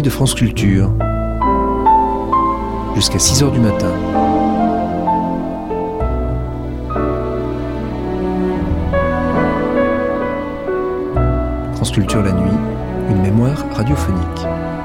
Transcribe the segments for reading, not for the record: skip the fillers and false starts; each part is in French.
de France Culture. Jusqu'à 6h du matin. France Culture la nuit, une mémoire radiophonique.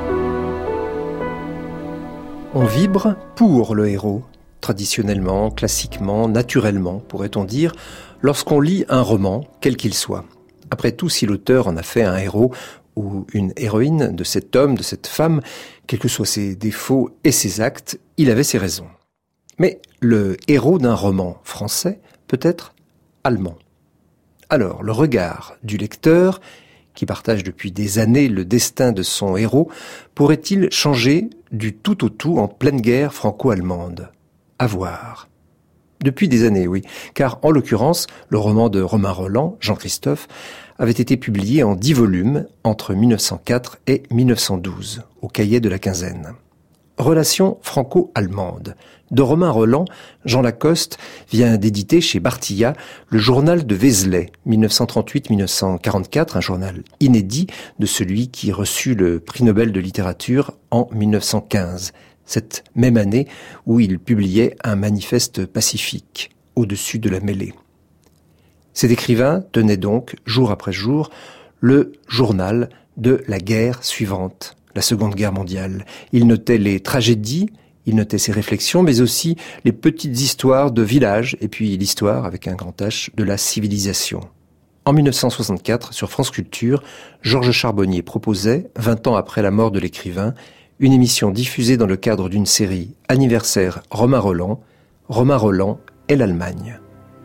On vibre pour le héros, traditionnellement, classiquement, naturellement, pourrait-on dire, lorsqu'on lit un roman, quel qu'il soit. Après tout, si l'auteur en a fait un héros ou une héroïne de cet homme, de cette femme, quels que soient ses défauts et ses actes, il avait ses raisons. Mais le héros d'un roman français peut être allemand. Alors, le regard du lecteur, qui partage depuis des années le destin de son héros, pourrait-il changer du tout au tout en pleine guerre franco-allemande ? À voir. Depuis des années, oui, car en l'occurrence, le roman de Romain Rolland, Jean-Christophe, avait été publié en 10 volumes entre 1904 et 1912, au Cahier de la Quinzaine. Relation franco-allemande. De Romain Rolland, Jean Lacoste vient d'éditer chez Bartilla le journal de Vézelay, 1938-1944, un journal inédit de celui qui reçut le prix Nobel de littérature en 1915, cette même année où il publiait un manifeste pacifique au-dessus de la mêlée. Cet écrivain tenait donc, jour après jour, le journal de la guerre suivante, la Seconde Guerre mondiale. Il notait les tragédies, il notait ses réflexions, mais aussi les petites histoires de villages, et puis l'histoire, avec un grand H, de la civilisation. En 1964, sur France Culture, Georges Charbonnier proposait, 20 ans après la mort de l'écrivain, une émission diffusée dans le cadre d'une série anniversaire Romain Rolland et l'Allemagne.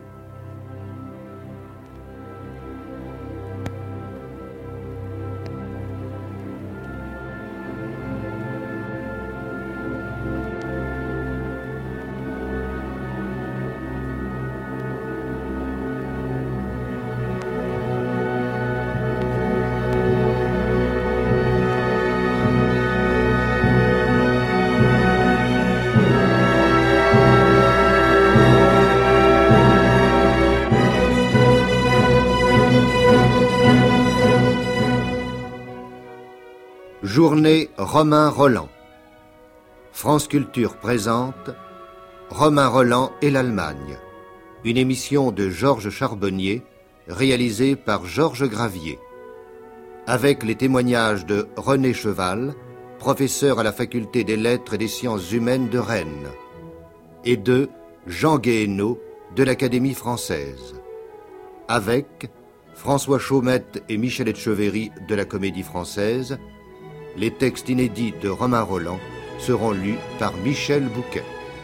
Journée Romain Rolland. France Culture présente Romain Rolland et l'Allemagne, une émission de Georges Charbonnier réalisée par Georges Gravier, avec les témoignages de René Cheval, professeur à la faculté des lettres et des sciences humaines de Rennes, et de Jean Guéhenno de l'Académie française, avec François Chaumette et Michel Etcheverry de la Comédie française. Les textes inédits de Romain Rolland seront lus par Michel Bouquet.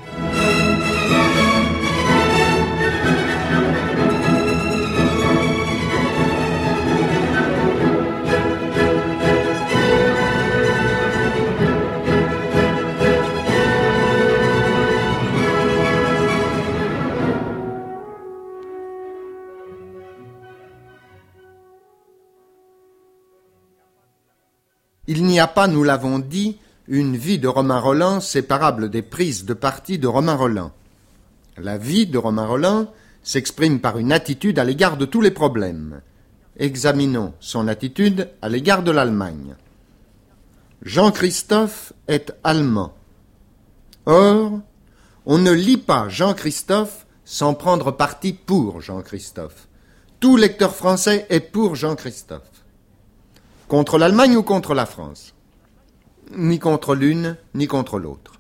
Il n'y a pas, nous l'avons dit, une vie de Romain Rolland séparable des prises de parti de Romain Rolland. La vie de Romain Rolland s'exprime par une attitude à l'égard de tous les problèmes. Examinons son attitude à l'égard de l'Allemagne. Jean-Christophe est allemand. Or, on ne lit pas Jean-Christophe sans prendre parti pour Jean-Christophe. Tout lecteur français est pour Jean-Christophe. Contre l'Allemagne ou contre la France? Ni contre l'une, ni contre l'autre.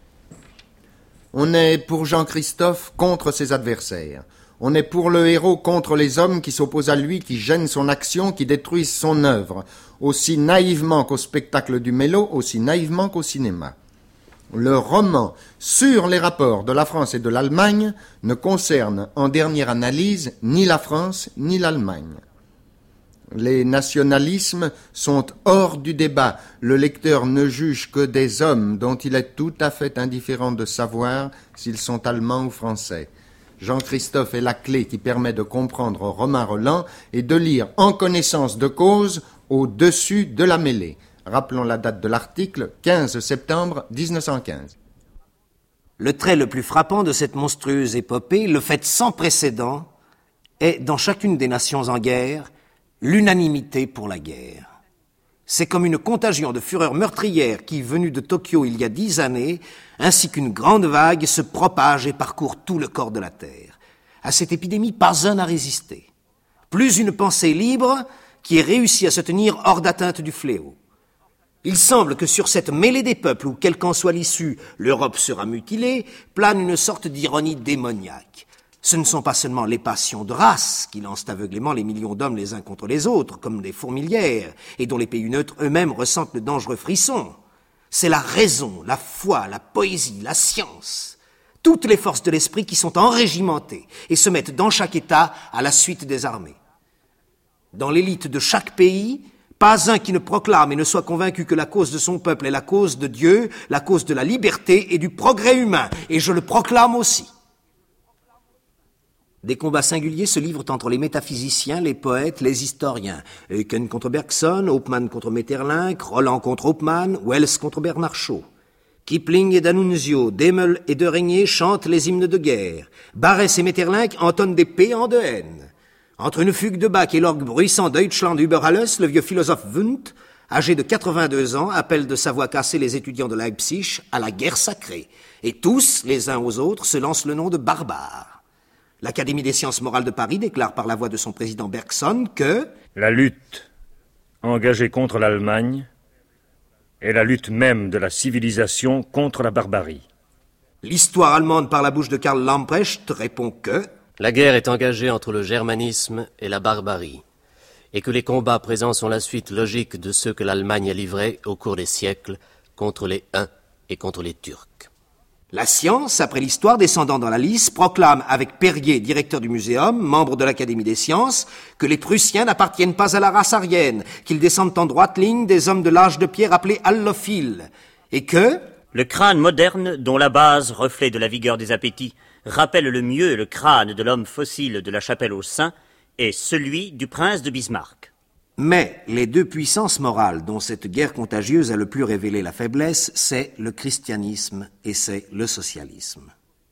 On est pour Jean-Christophe contre ses adversaires. On est pour le héros contre les hommes qui s'opposent à lui, qui gênent son action, qui détruisent son œuvre, aussi naïvement qu'au spectacle du Mélo, aussi naïvement qu'au cinéma. Le roman sur les rapports de la France et de l'Allemagne ne concerne en dernière analyse ni la France ni l'Allemagne. Les nationalismes sont hors du débat. Le lecteur ne juge que des hommes dont il est tout à fait indifférent de savoir s'ils sont allemands ou français. Jean-Christophe est la clé qui permet de comprendre Romain Rolland et de lire en connaissance de cause au-dessus de la mêlée. Rappelons la date de l'article, 15 septembre 1915. Le trait le plus frappant de cette monstrueuse épopée, le fait sans précédent, est, dans chacune des nations en guerre, l'unanimité pour la guerre. C'est comme une contagion de fureur meurtrière qui, venue de Tokyo il y a 10 années, ainsi qu'une grande vague, se propage et parcourt tout le corps de la Terre. À cette épidémie, pas un n'a résisté. Plus une pensée libre qui ait réussi à se tenir hors d'atteinte du fléau. Il semble que sur cette mêlée des peuples, où quelle qu'en soit l'issue, l'Europe sera mutilée, plane une sorte d'ironie démoniaque. Ce ne sont pas seulement les passions de race qui lancent aveuglément les millions d'hommes les uns contre les autres, comme des fourmilières, et dont les pays neutres eux-mêmes ressentent le dangereux frisson. C'est la raison, la foi, la poésie, la science, toutes les forces de l'esprit qui sont enrégimentées et se mettent dans chaque État à la suite des armées. Dans l'élite de chaque pays, pas un qui ne proclame et ne soit convaincu que la cause de son peuple est la cause de Dieu, la cause de la liberté et du progrès humain, et je le proclame aussi. Des combats singuliers se livrent entre les métaphysiciens, les poètes, les historiens. Eucken contre Bergson, Hauptmann contre Maeterlinck, Roland contre Hauptmann, Wells contre Bernard Shaw. Kipling et D'Annunzio, Demel et De Régnier chantent les hymnes de guerre. Barrès et Maeterlinck entonnent des péans de haine. Entre une fugue de Bach et l'orgue bruissant Deutschland über alles, le vieux philosophe Wundt, âgé de 82 ans, appelle de sa voix cassée les étudiants de Leipzig à la guerre sacrée. Et tous, les uns aux autres, se lancent le nom de barbares. L'Académie des sciences morales de Paris déclare par la voix de son président Bergson que la lutte engagée contre l'Allemagne est la lutte même de la civilisation contre la barbarie. L'histoire allemande par la bouche de Karl Lamprecht répond que la guerre est engagée entre le germanisme et la barbarie, et que les combats présents sont la suite logique de ceux que l'Allemagne a livrés au cours des siècles contre les Huns et contre les Turcs. La science, après l'histoire descendant dans la liste, proclame avec Perrier, directeur du muséum, membre de l'Académie des sciences, que les Prussiens n'appartiennent pas à la race aryenne, qu'ils descendent en droite ligne des hommes de l'âge de pierre appelés allophiles, et que le crâne moderne, dont la base, reflet de la vigueur des appétits, rappelle le mieux le crâne de l'homme fossile de la Chapelle aux Saints, est celui du prince de Bismarck. Mais les deux puissances morales dont cette guerre contagieuse a le plus révélé la faiblesse, c'est le christianisme et c'est le socialisme.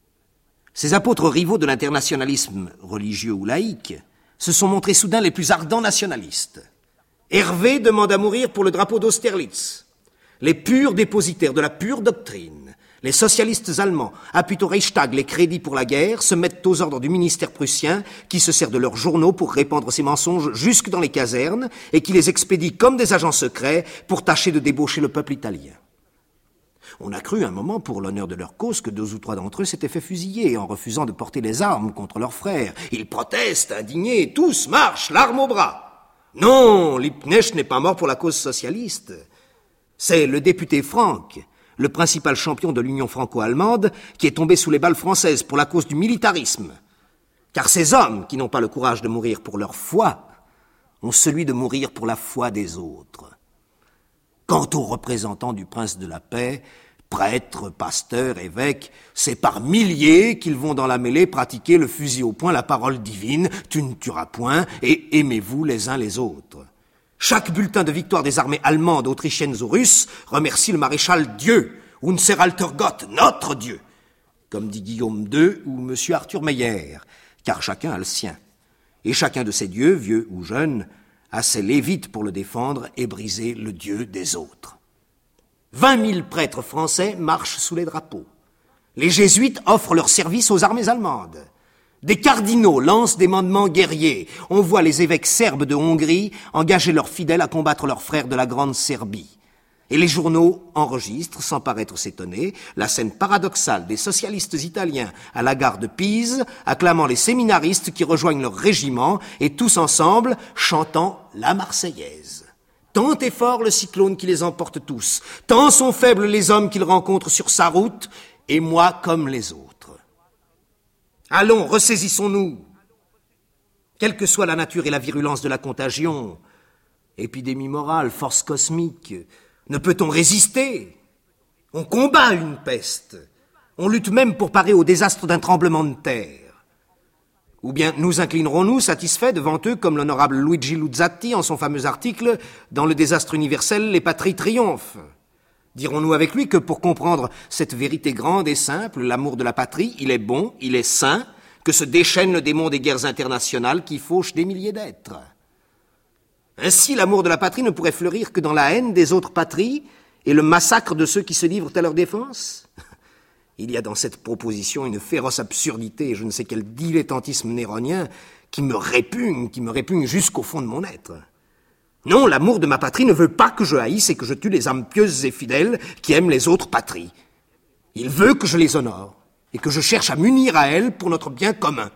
Ces apôtres rivaux de l'internationalisme religieux ou laïque se sont montrés soudain les plus ardents nationalistes. Hervé demande à mourir pour le drapeau d'Austerlitz. Les purs dépositaires de la pure doctrine, les socialistes allemands appuient au Reichstag les crédits pour la guerre, se mettent aux ordres du ministère prussien qui se sert de leurs journaux pour répandre ses mensonges jusque dans les casernes et qui les expédie comme des agents secrets pour tâcher de débaucher le peuple italien. On a cru un moment, pour l'honneur de leur cause, que 2 ou 3 d'entre eux s'étaient fait fusiller en refusant de porter les armes contre leurs frères. Ils protestent, indignés, tous marchent, l'arme au bras. Non, Liebknecht n'est pas mort pour la cause socialiste. C'est le député Franck, le principal champion de l'Union franco-allemande, qui est tombé sous les balles françaises pour la cause du militarisme. Car ces hommes, qui n'ont pas le courage de mourir pour leur foi, ont celui de mourir pour la foi des autres. Quant aux représentants du prince de la paix, prêtres, pasteurs, évêques, c'est par milliers qu'ils vont dans la mêlée pratiquer le fusil au poing, la parole divine, tu ne tueras point, et aimez-vous les uns les autres. Chaque bulletin de victoire des armées allemandes, autrichiennes ou russes remercie le maréchal Dieu, Unseralter Gott, notre Dieu, comme dit Guillaume II ou M. Arthur Meyer, car chacun a le sien. Et chacun de ces dieux, vieux ou jeunes, a ses lévites pour le défendre et briser le Dieu des autres. 20 000 prêtres français marchent sous les drapeaux. Les jésuites offrent leur service aux armées allemandes. Des cardinaux lancent des mandements guerriers. On voit les évêques serbes de Hongrie engager leurs fidèles à combattre leurs frères de la Grande Serbie. Et les journaux enregistrent, sans paraître s'étonner, la scène paradoxale des socialistes italiens à la gare de Pise, acclamant les séminaristes qui rejoignent leur régiment et tous ensemble chantant la Marseillaise. Tant est fort le cyclone qui les emporte tous, tant sont faibles les hommes qu'il rencontre sur sa route, et moi comme les autres. Allons, ressaisissons-nous. Quelle que soit la nature et la virulence de la contagion, épidémie morale, force cosmique, ne peut-on résister? On combat une peste. On lutte même pour parer au désastre d'un tremblement de terre. Ou bien nous inclinerons-nous satisfaits devant eux comme l'honorable Luigi Luzzatti en son fameux article « Dans le désastre universel, les patries triomphent ». Dirons-nous avec lui que pour comprendre cette vérité grande et simple, l'amour de la patrie, il est bon, il est sain, que se déchaîne le démon des guerres internationales qui fauchent des milliers d'êtres. Ainsi, l'amour de la patrie ne pourrait fleurir que dans la haine des autres patries et le massacre de ceux qui se livrent à leur défense. Il y a dans cette proposition une féroce absurdité et je ne sais quel dilettantisme néronien qui me répugne jusqu'au fond de mon être. Non, l'amour de ma patrie ne veut pas que je haïsse et que je tue les âmes pieuses et fidèles qui aiment les autres patries. Il veut que je les honore et que je cherche à m'unir à elles pour notre bien commun.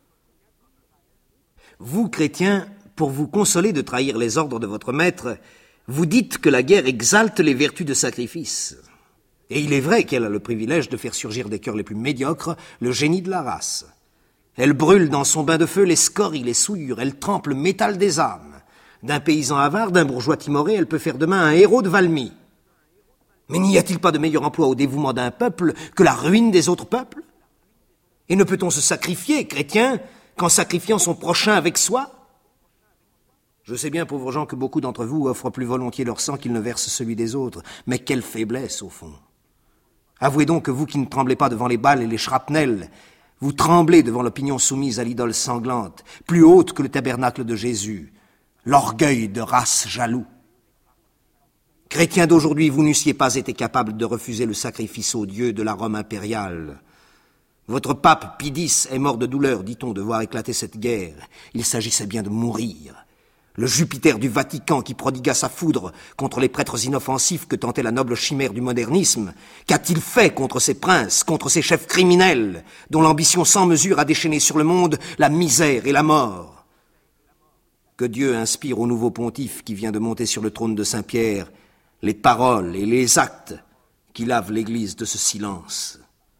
Vous, chrétiens, pour vous consoler de trahir les ordres de votre maître, vous dites que la guerre exalte les vertus de sacrifice. Et il est vrai qu'elle a le privilège de faire surgir des cœurs les plus médiocres le génie de la race. Elle brûle dans son bain de feu les scories, les souillures, elle trempe le métal des âmes. D'un paysan avare, d'un bourgeois timoré, elle peut faire demain un héros de Valmy. Mais n'y a-t-il pas de meilleur emploi au dévouement d'un peuple que la ruine des autres peuples? Et ne peut-on se sacrifier, chrétien, qu'en sacrifiant son prochain avec soi? Je sais bien, pauvres gens, que beaucoup d'entre vous offrent plus volontiers leur sang qu'ils ne versent celui des autres. Mais quelle faiblesse, au fond! Avouez donc que vous qui ne tremblez pas devant les balles et les shrapnels, vous tremblez devant l'opinion soumise à l'idole sanglante, plus haute que le tabernacle de Jésus, l'orgueil de race jaloux. Chrétiens d'aujourd'hui, vous n'eussiez pas été capables de refuser le sacrifice aux dieux de la Rome impériale. Votre pape Pie X est mort de douleur, dit-on, de voir éclater cette guerre. Il s'agissait bien de mourir. Le Jupiter du Vatican qui prodigua sa foudre contre les prêtres inoffensifs que tentait la noble chimère du modernisme, qu'a-t-il fait contre ces princes, contre ces chefs criminels, dont l'ambition sans mesure a déchaîné sur le monde la misère et la mort? Que Dieu inspire au nouveau pontife qui vient de monter sur le trône de Saint-Pierre les paroles et les actes qui lavent l'Église de ce silence.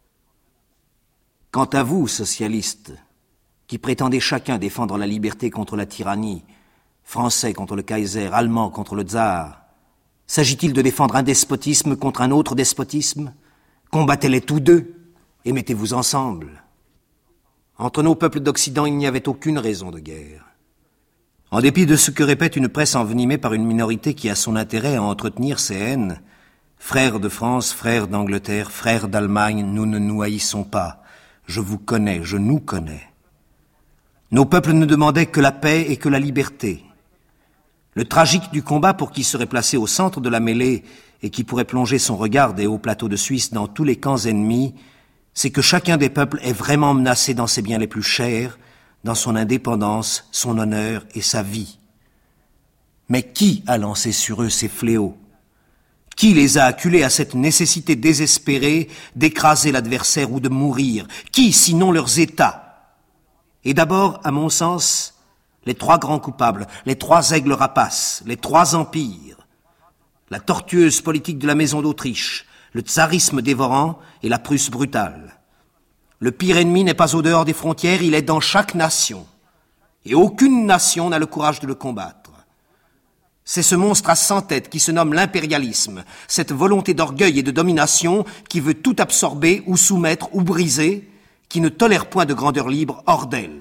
Quant à vous, socialistes, qui prétendez chacun défendre la liberté contre la tyrannie, Français contre le Kaiser, Allemand contre le Tsar, s'agit-il de défendre un despotisme contre un autre despotisme? Combattez-les tous deux et mettez-vous ensemble. Entre nos peuples d'Occident, il n'y avait aucune raison de guerre. En dépit de ce que répète une presse envenimée par une minorité qui a son intérêt à entretenir ces haines, frères de France, frères d'Angleterre, frères d'Allemagne, nous ne nous haïssons pas. Je vous connais, je nous connais. Nos peuples ne demandaient que la paix et que la liberté. Le tragique du combat pour qui serait placé au centre de la mêlée et qui pourrait plonger son regard des hauts plateaux de Suisse dans tous les camps ennemis, c'est que chacun des peuples est vraiment menacé dans ses biens les plus chers, dans son indépendance, son honneur et sa vie. Mais qui a lancé sur eux ces fléaux? Qui les a acculés à cette nécessité désespérée d'écraser l'adversaire ou de mourir? Qui, sinon leurs États? Et d'abord, à mon sens, les trois grands coupables, les trois aigles rapaces, les trois empires, la tortueuse politique de la maison d'Autriche, le tsarisme dévorant et la Prusse brutale. Le pire ennemi n'est pas au dehors des frontières, il est dans chaque nation. Et aucune nation n'a le courage de le combattre. C'est ce monstre à 100 têtes qui se nomme l'impérialisme, cette volonté d'orgueil et de domination qui veut tout absorber ou soumettre ou briser, qui ne tolère point de grandeur libre hors d'elle.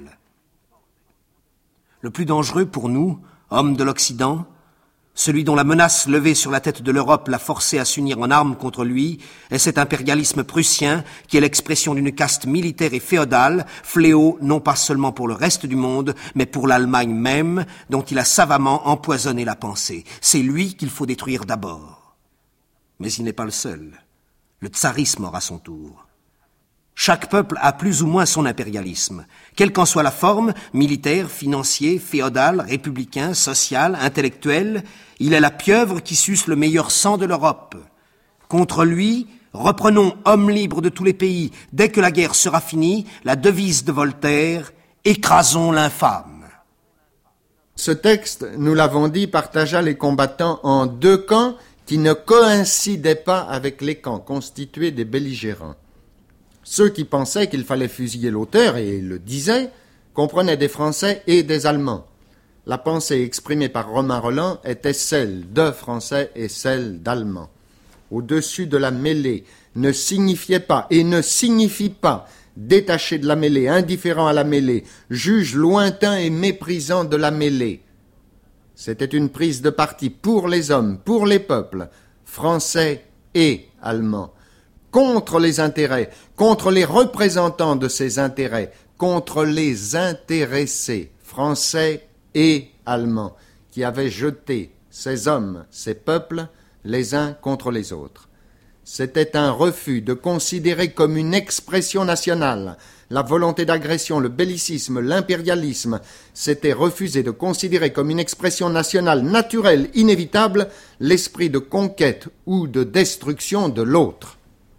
Le plus dangereux pour nous, hommes de l'Occident, celui dont la menace levée sur la tête de l'Europe l'a forcé à s'unir en armes contre lui, est cet impérialisme prussien qui est l'expression d'une caste militaire et féodale, fléau non pas seulement pour le reste du monde, mais pour l'Allemagne même, dont il a savamment empoisonné la pensée. C'est lui qu'il faut détruire d'abord. Mais il n'est pas le seul. Le tsarisme aura son tour. Chaque peuple a plus ou moins son impérialisme. Quelle qu'en soit la forme, militaire, financier, féodal, républicain, social, intellectuel, il est la pieuvre qui suce le meilleur sang de l'Europe. Contre lui, reprenons, hommes libres de tous les pays, dès que la guerre sera finie, la devise de Voltaire, écrasons l'infâme. Ce texte, nous l'avons dit, partagea les combattants en deux camps qui ne coïncidaient pas avec les camps constitués des belligérants. Ceux qui pensaient qu'il fallait fusiller l'auteur, et le disaient, comprenaient des Français et des Allemands. La pensée exprimée par Romain Rolland était celle de Français et celle d'Allemands. Au-dessus de la mêlée ne signifiait pas et ne signifie pas détaché de la mêlée, indifférent à la mêlée, juge lointain et méprisant de la mêlée. C'était une prise de parti pour les hommes, pour les peuples, français et allemands, contre les intérêts, contre les représentants de ces intérêts, contre les intéressés, français et allemands. qui avait jeté ces hommes, ces peuples, les uns contre les autres. C'était un refus de considérer comme une expression nationale la volonté d'agression, le bellicisme, l'impérialisme. C'était refuser de considérer comme une expression nationale naturelle, inévitable, l'esprit de conquête ou de destruction de l'autre.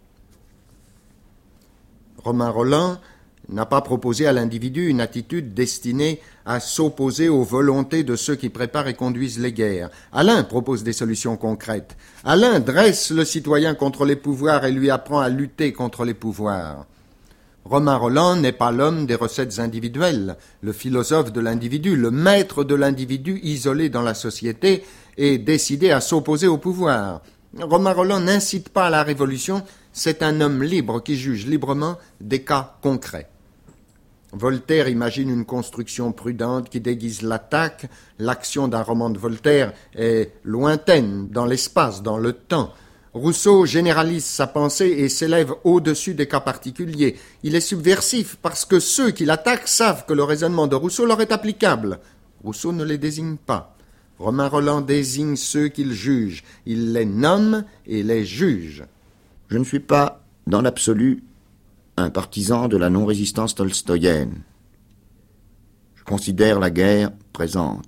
Romain Rolland n'a pas proposé à l'individu une attitude destinée à s'opposer aux volontés de ceux qui préparent et conduisent les guerres. Alain propose des solutions concrètes. Alain dresse le citoyen contre les pouvoirs et lui apprend à lutter contre les pouvoirs. Romain Rolland n'est pas l'homme des recettes individuelles, le philosophe de l'individu, le maître de l'individu isolé dans la société et décidé à s'opposer au pouvoir. Romain Rolland n'incite pas à la révolution, c'est un homme libre qui juge librement des cas concrets. Voltaire imagine une construction prudente qui déguise l'attaque. L'action d'un roman de Voltaire est lointaine, dans l'espace, dans le temps. Rousseau généralise sa pensée et s'élève au-dessus des cas particuliers. Il est subversif parce que ceux qui l'attaquent savent que le raisonnement de Rousseau leur est applicable. Rousseau ne les désigne pas. Romain Rolland désigne ceux qu'il juge. Il les nomme et les juge. Je ne suis pas, dans l'absolu, un partisan de la non-résistance tolstoïenne. Je considère la guerre présente.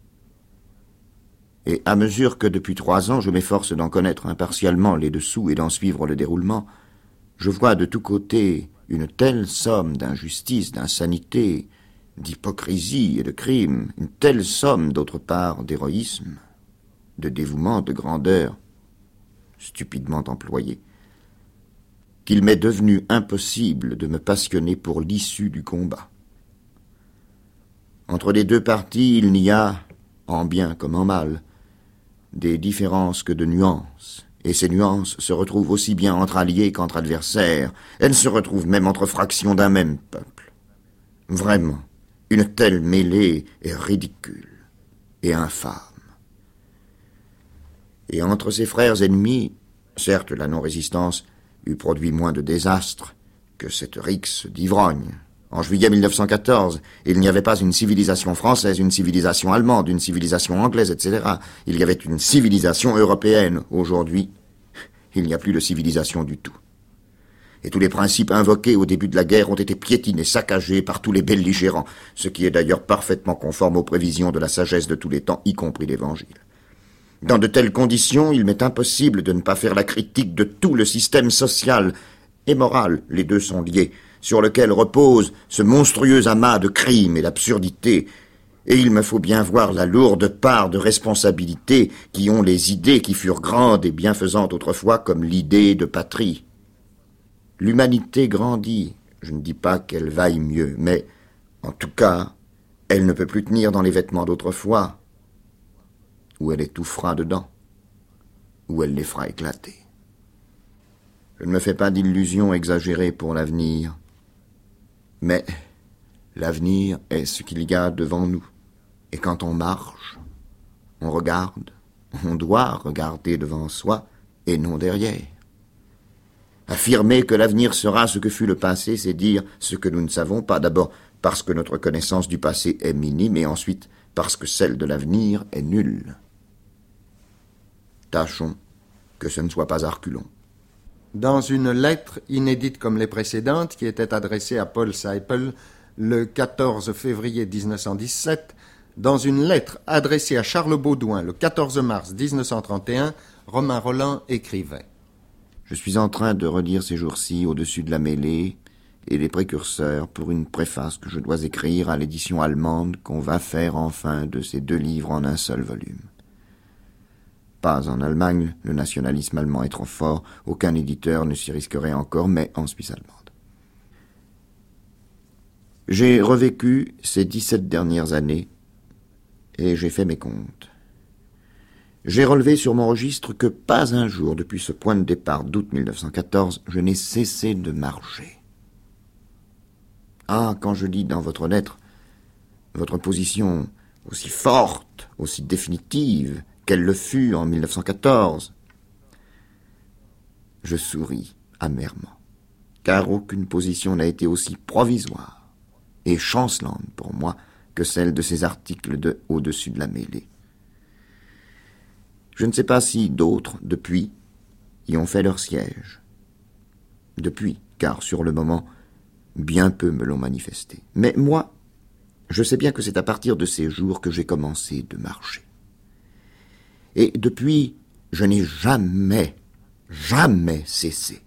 Et à mesure que depuis 3 ans je m'efforce d'en connaître impartialement les dessous et d'en suivre le déroulement, je vois de tous côtés une telle somme d'injustice, d'insanité, d'hypocrisie et de crime, une telle somme d'autre part d'héroïsme, de dévouement, de grandeur, stupidement employée, qu'il m'est devenu impossible de me passionner pour l'issue du combat. Entre les deux parties, il n'y a, en bien comme en mal, des différences que de nuances, et ces nuances se retrouvent aussi bien entre alliés qu'entre adversaires. Elles se retrouvent même entre fractions d'un même peuple. Vraiment, une telle mêlée est ridicule et infâme. Et entre ces frères ennemis, certes la non-résistance eût produit moins de désastres que cette rixe d'ivrogne. En juillet 1914, il n'y avait pas une civilisation française, une civilisation allemande, une civilisation anglaise, etc. Il y avait une civilisation européenne. Aujourd'hui, il n'y a plus de civilisation du tout. Et tous les principes invoqués au début de la guerre ont été piétinés, saccagés par tous les belligérants, ce qui est d'ailleurs parfaitement conforme aux prévisions de la sagesse de tous les temps, y compris l'Évangile. Dans de telles conditions, il m'est impossible de ne pas faire la critique de tout le système social et moral, les deux sont liés, sur lequel repose ce monstrueux amas de crimes et d'absurdités, et il me faut bien voir la lourde part de responsabilité qui ont les idées qui furent grandes et bienfaisantes autrefois comme l'idée de patrie. L'humanité grandit, je ne dis pas qu'elle vaille mieux, mais, en tout cas, elle ne peut plus tenir dans les vêtements d'autrefois, où elle étouffera dedans, où elle les fera éclater. Je ne me fais pas d'illusions exagérées pour l'avenir, mais l'avenir est ce qu'il y a devant nous. Et quand on marche, on regarde, on doit regarder devant soi et non derrière. Affirmer que l'avenir sera ce que fut le passé, c'est dire ce que nous ne savons pas, d'abord parce que notre connaissance du passé est minime, et ensuite parce que celle de l'avenir est nulle. Tâchons que ce ne soit pas à reculons. Dans une lettre inédite comme les précédentes, qui était adressée à Paul Seipel le 14 février 1917, dans une lettre adressée à Charles Baudouin le 14 mars 1931, Romain Rolland écrivait « Je suis en train de relire ces jours-ci Au-dessus de la mêlée et les précurseurs pour une préface que je dois écrire à l'édition allemande qu'on va faire enfin de ces 2 livres en un seul volume. Pas en Allemagne, le nationalisme allemand est trop fort, aucun éditeur ne s'y risquerait encore, mais en Suisse allemande. J'ai revécu ces 17 dernières années et j'ai fait mes comptes. J'ai relevé sur mon registre que pas un jour depuis ce point de départ d'août 1914, je n'ai cessé de marcher. Ah, quand je lis dans votre lettre votre position aussi forte, aussi définitive qu'elle le fut en 1914, je souris amèrement, car aucune position n'a été aussi provisoire et chancelante pour moi que celle de ces articles de Au-dessus de la mêlée. Je ne sais pas si d'autres, depuis, y ont fait leur siège. Depuis, car sur le moment, bien peu me l'ont manifesté. Mais moi, je sais bien que c'est à partir de ces jours que j'ai commencé de marcher. Et depuis, je n'ai jamais cessé.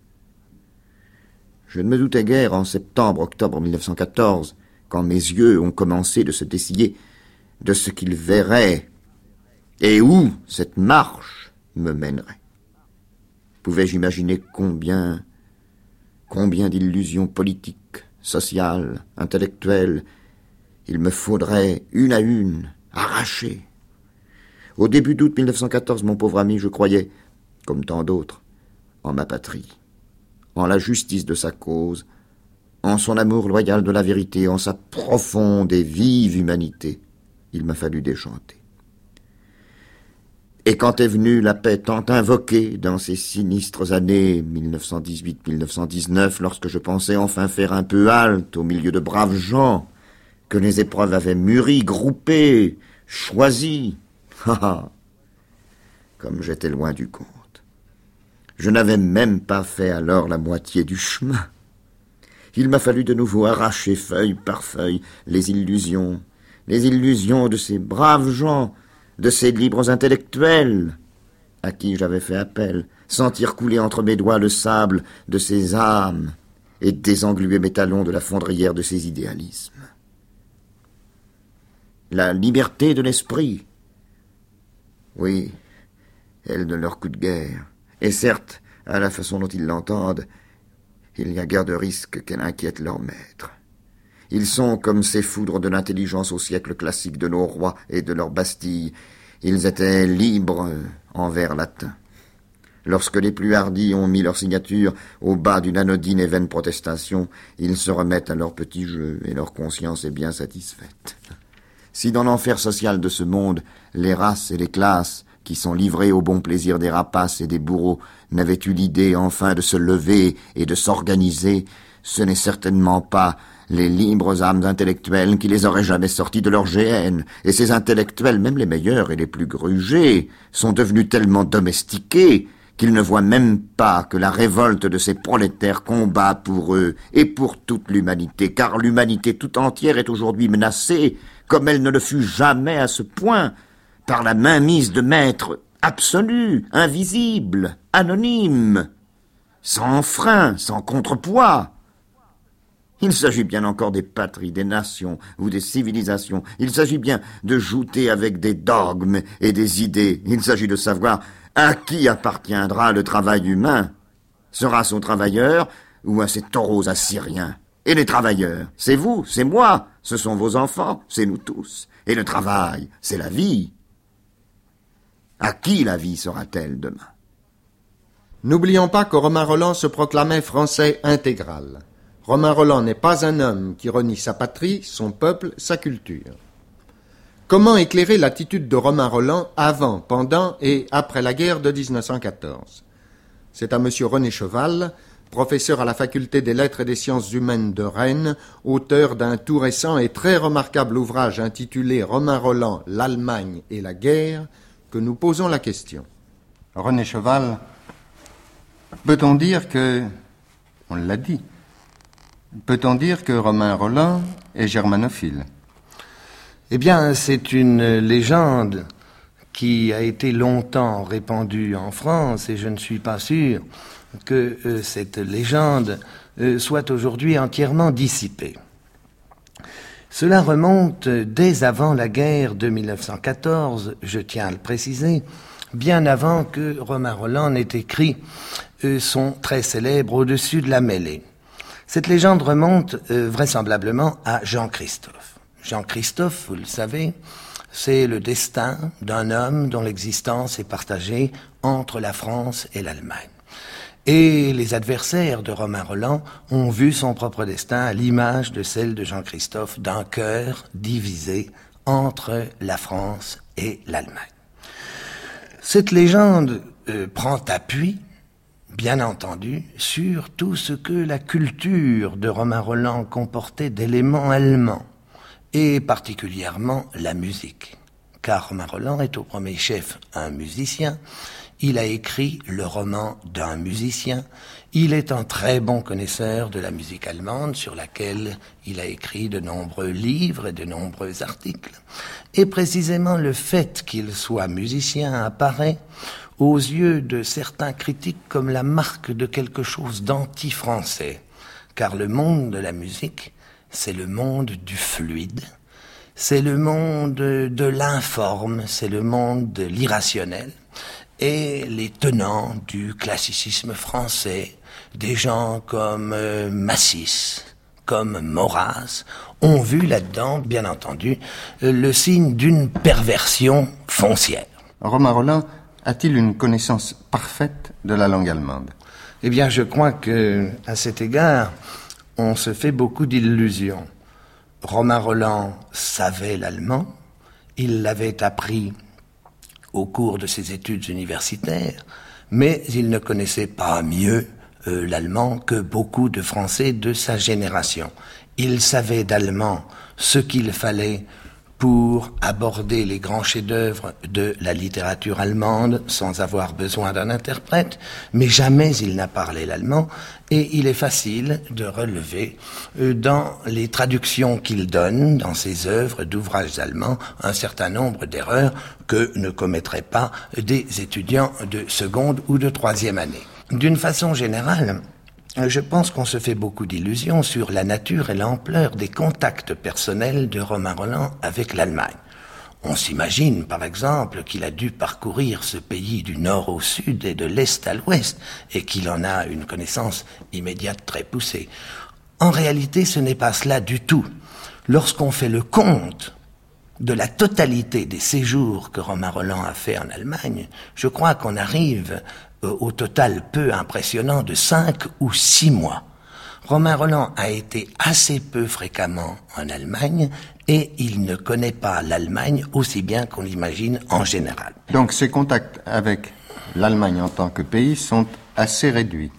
Je ne me doutais guère en septembre-octobre 1914, quand mes yeux ont commencé de se dessiller, de ce qu'ils verraient et où cette marche me mènerait. Pouvais-je imaginer combien d'illusions politiques, sociales, intellectuelles, il me faudrait, une à une, arracher. Au début d'août 1914, mon pauvre ami, je croyais, comme tant d'autres, en ma patrie, en la justice de sa cause, en son amour loyal de la vérité, en sa profonde et vive humanité. Il m'a fallu déchanter. Et quand est venue la paix tant invoquée dans ces sinistres années 1918-1919, lorsque je pensais enfin faire un peu halte au milieu de braves gens, que les épreuves avaient mûri, groupé, choisi, comme j'étais loin du compte. Je n'avais même pas fait alors la moitié du chemin. Il m'a fallu de nouveau arracher feuille par feuille les illusions de ces braves gens, de ces libres intellectuels à qui j'avais fait appel, sentir couler entre mes doigts le sable de ces âmes et désengluer mes talons de la fondrière de ces idéalismes. La liberté de l'esprit, oui, elle de leur coup de guerre, et certes, à la façon dont ils l'entendent, il n'y a guère de risque qu'elle inquiète leur maître. Ils sont comme ces foudres de l'intelligence au siècle classique de nos rois et de leurs Bastilles. Ils étaient libres en vers latin. Lorsque les plus hardis ont mis leur signature au bas d'une anodine et vaine protestation, ils se remettent à leur petit jeu et leur conscience est bien satisfaite. Si dans l'enfer social de ce monde, les races et les classes qui sont livrées au bon plaisir des rapaces et des bourreaux n'avaient eu l'idée enfin de se lever et de s'organiser, ce n'est certainement pas les libres âmes intellectuelles qui les auraient jamais sortis de leur géhenne. Et ces intellectuels, même les meilleurs et les plus grugés, sont devenus tellement domestiqués qu'ils ne voient même pas que la révolte de ces prolétaires combat pour eux et pour toute l'humanité, car l'humanité tout entière est aujourd'hui menacée, comme elle ne le fut jamais à ce point, par la mainmise de maîtres absolus, invisibles, anonymes, sans frein, sans contrepoids. Il s'agit bien encore des patries, des nations ou des civilisations. Il s'agit bien de jouter avec des dogmes et des idées. Il s'agit de savoir à qui appartiendra le travail humain. Sera-ce aux travailleurs ou à ces taureaux assyriens? Et les travailleurs, c'est vous, c'est moi, ce sont vos enfants, c'est nous tous. Et le travail, c'est la vie. À qui la vie sera-t-elle demain? N'oublions pas que Romain Rolland se proclamait français intégral. Romain Rolland n'est pas un homme qui renie sa patrie, son peuple, sa culture. Comment éclairer l'attitude de Romain Rolland avant, pendant et après la guerre de 1914? C'est à M. René Cheval, professeur à la faculté des lettres et des sciences humaines de Rennes, auteur d'un tout récent et très remarquable ouvrage intitulé Romain Rolland, l'Allemagne et la guerre, que nous posons la question. René Cheval, peut-on dire que, on l'a dit, peut-on dire que Romain Rolland est germanophile? Eh bien, c'est une légende qui a été longtemps répandue en France et je ne suis pas sûr que cette légende soit aujourd'hui entièrement dissipée. Cela remonte dès avant la guerre de 1914, je tiens à le préciser, bien avant que Romain Rolland n'ait écrit son très célèbre Au-dessus de la mêlée. Cette légende remonte vraisemblablement à Jean-Christophe. Jean-Christophe, vous le savez, c'est le destin d'un homme dont l'existence est partagée entre la France et l'Allemagne. Et les adversaires de Romain Rolland ont vu son propre destin à l'image de celle de Jean-Christophe d'un cœur divisé entre la France et l'Allemagne. Cette légende prend appui, bien entendu, sur tout ce que la culture de Romain Rolland comportait d'éléments allemands, et particulièrement la musique. car Romain Rolland est au premier chef un musicien. Il a écrit le roman d'un musicien. Il est un très bon connaisseur de la musique allemande, sur laquelle il a écrit de nombreux livres et de nombreux articles. Et précisément le fait qu'il soit musicien apparaît aux yeux de certains critiques comme la marque de quelque chose d'anti-français. Car le monde de la musique, c'est le monde du fluide, c'est le monde de l'informe, c'est le monde de l'irrationnel. Et les tenants du classicisme français, des gens comme Massis, comme Maurras, ont vu là-dedans, bien entendu, le signe d'une perversion foncière. Romain Rolland a-t-il une connaissance parfaite de la langue allemande? Eh bien, je crois que, à cet égard, on se fait beaucoup d'illusions. Romain Rolland savait l'allemand, il l'avait appris au cours de ses études universitaires, mais il ne connaissait pas mieux l'allemand que beaucoup de Français de sa génération. Il savait d'allemand ce qu'il fallait pour aborder les grands chefs-d'œuvre de la littérature allemande sans avoir besoin d'un interprète, mais jamais il n'a parlé l'allemand, et il est facile de relever dans les traductions qu'il donne, dans ses œuvres d'ouvrages allemands, un certain nombre d'erreurs que ne commettraient pas des étudiants de seconde ou de troisième année. D'une façon générale, je pense qu'on se fait beaucoup d'illusions sur la nature et l'ampleur des contacts personnels de Romain Rolland avec l'Allemagne. On s'imagine, par exemple, qu'il a dû parcourir ce pays du nord au sud et de l'est à l'ouest, et qu'il en a une connaissance immédiate très poussée. En réalité, ce n'est pas cela du tout. Lorsqu'on fait le compte de la totalité des séjours que Romain Rolland a fait en Allemagne, je crois qu'on arrive au total peu impressionnant de 5 ou 6 mois. Romain Rolland a été assez peu fréquemment en Allemagne et il ne connaît pas l'Allemagne aussi bien qu'on l'imagine en général. Donc ses contacts avec l'Allemagne en tant que pays sont assez réduits.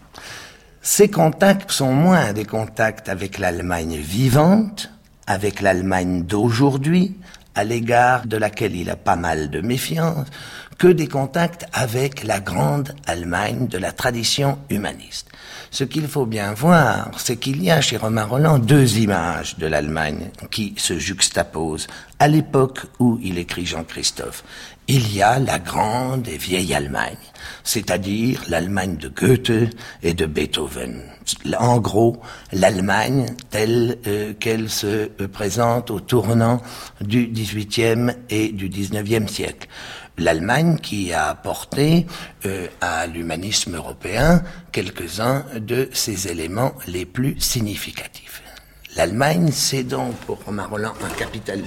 Ces contacts sont moins des contacts avec l'Allemagne vivante, avec l'Allemagne d'aujourd'hui, à l'égard de laquelle il a pas mal de méfiance, que des contacts avec la grande Allemagne de la tradition humaniste. Ce qu'il faut bien voir, c'est qu'il y a chez Romain Rolland 2 images de l'Allemagne qui se juxtaposent à l'époque où il écrit Jean-Christophe. Il y a la grande et vieille Allemagne, c'est-à-dire l'Allemagne de Goethe et de Beethoven. En gros, l'Allemagne telle qu'elle se présente au tournant du XVIIIe et du XIXe siècle. L'Allemagne qui a apporté à l'humanisme européen quelques-uns de ses éléments les plus significatifs. L'Allemagne, c'est donc pour Romain Rolland un capital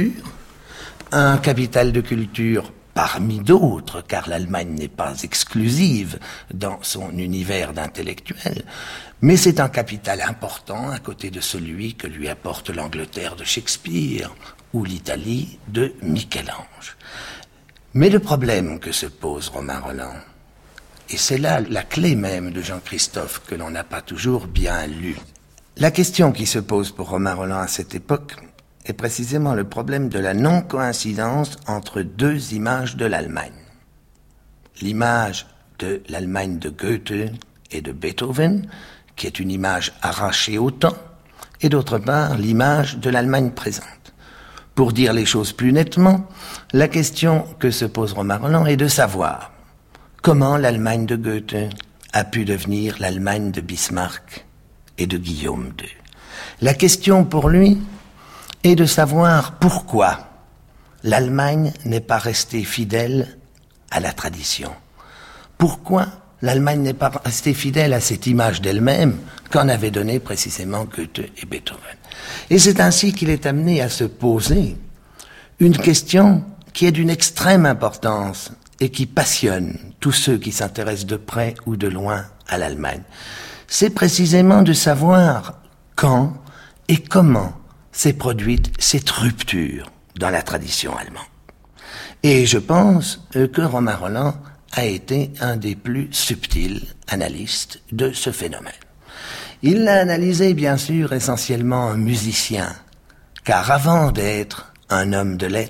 de culture parmi d'autres, car l'Allemagne n'est pas exclusive dans son univers d'intellectuels, mais c'est un capital important à côté de celui que lui apporte l'Angleterre de Shakespeare ou l'Italie de Michel-Ange. Mais le problème que se pose Romain Rolland, et c'est là la clé même de Jean-Christophe que l'on n'a pas toujours bien lu, la question qui se pose pour Romain Rolland à cette époque est précisément le problème de la non-coïncidence entre 2 images de l'Allemagne. L'image de l'Allemagne de Goethe et de Beethoven, qui est une image arrachée au temps, et d'autre part l'image de l'Allemagne présente. Pour dire les choses plus nettement, la question que se pose Romain Rolland est de savoir comment l'Allemagne de Goethe a pu devenir l'Allemagne de Bismarck et de Guillaume II. La question pour lui est de savoir pourquoi l'Allemagne n'est pas restée fidèle à la tradition. Pourquoi l'Allemagne n'est pas restée fidèle à cette image d'elle-même qu'en avaient donnée précisément Goethe et Beethoven. Et c'est ainsi qu'il est amené à se poser une question qui est d'une extrême importance et qui passionne tous ceux qui s'intéressent de près ou de loin à l'Allemagne. C'est précisément de savoir quand et comment s'est produite cette rupture dans la tradition allemande. Et je pense que Romain Rolland a été un des plus subtils analystes de ce phénomène. Il l'a analysé, bien sûr, essentiellement un musicien, car avant d'être un homme de lettres,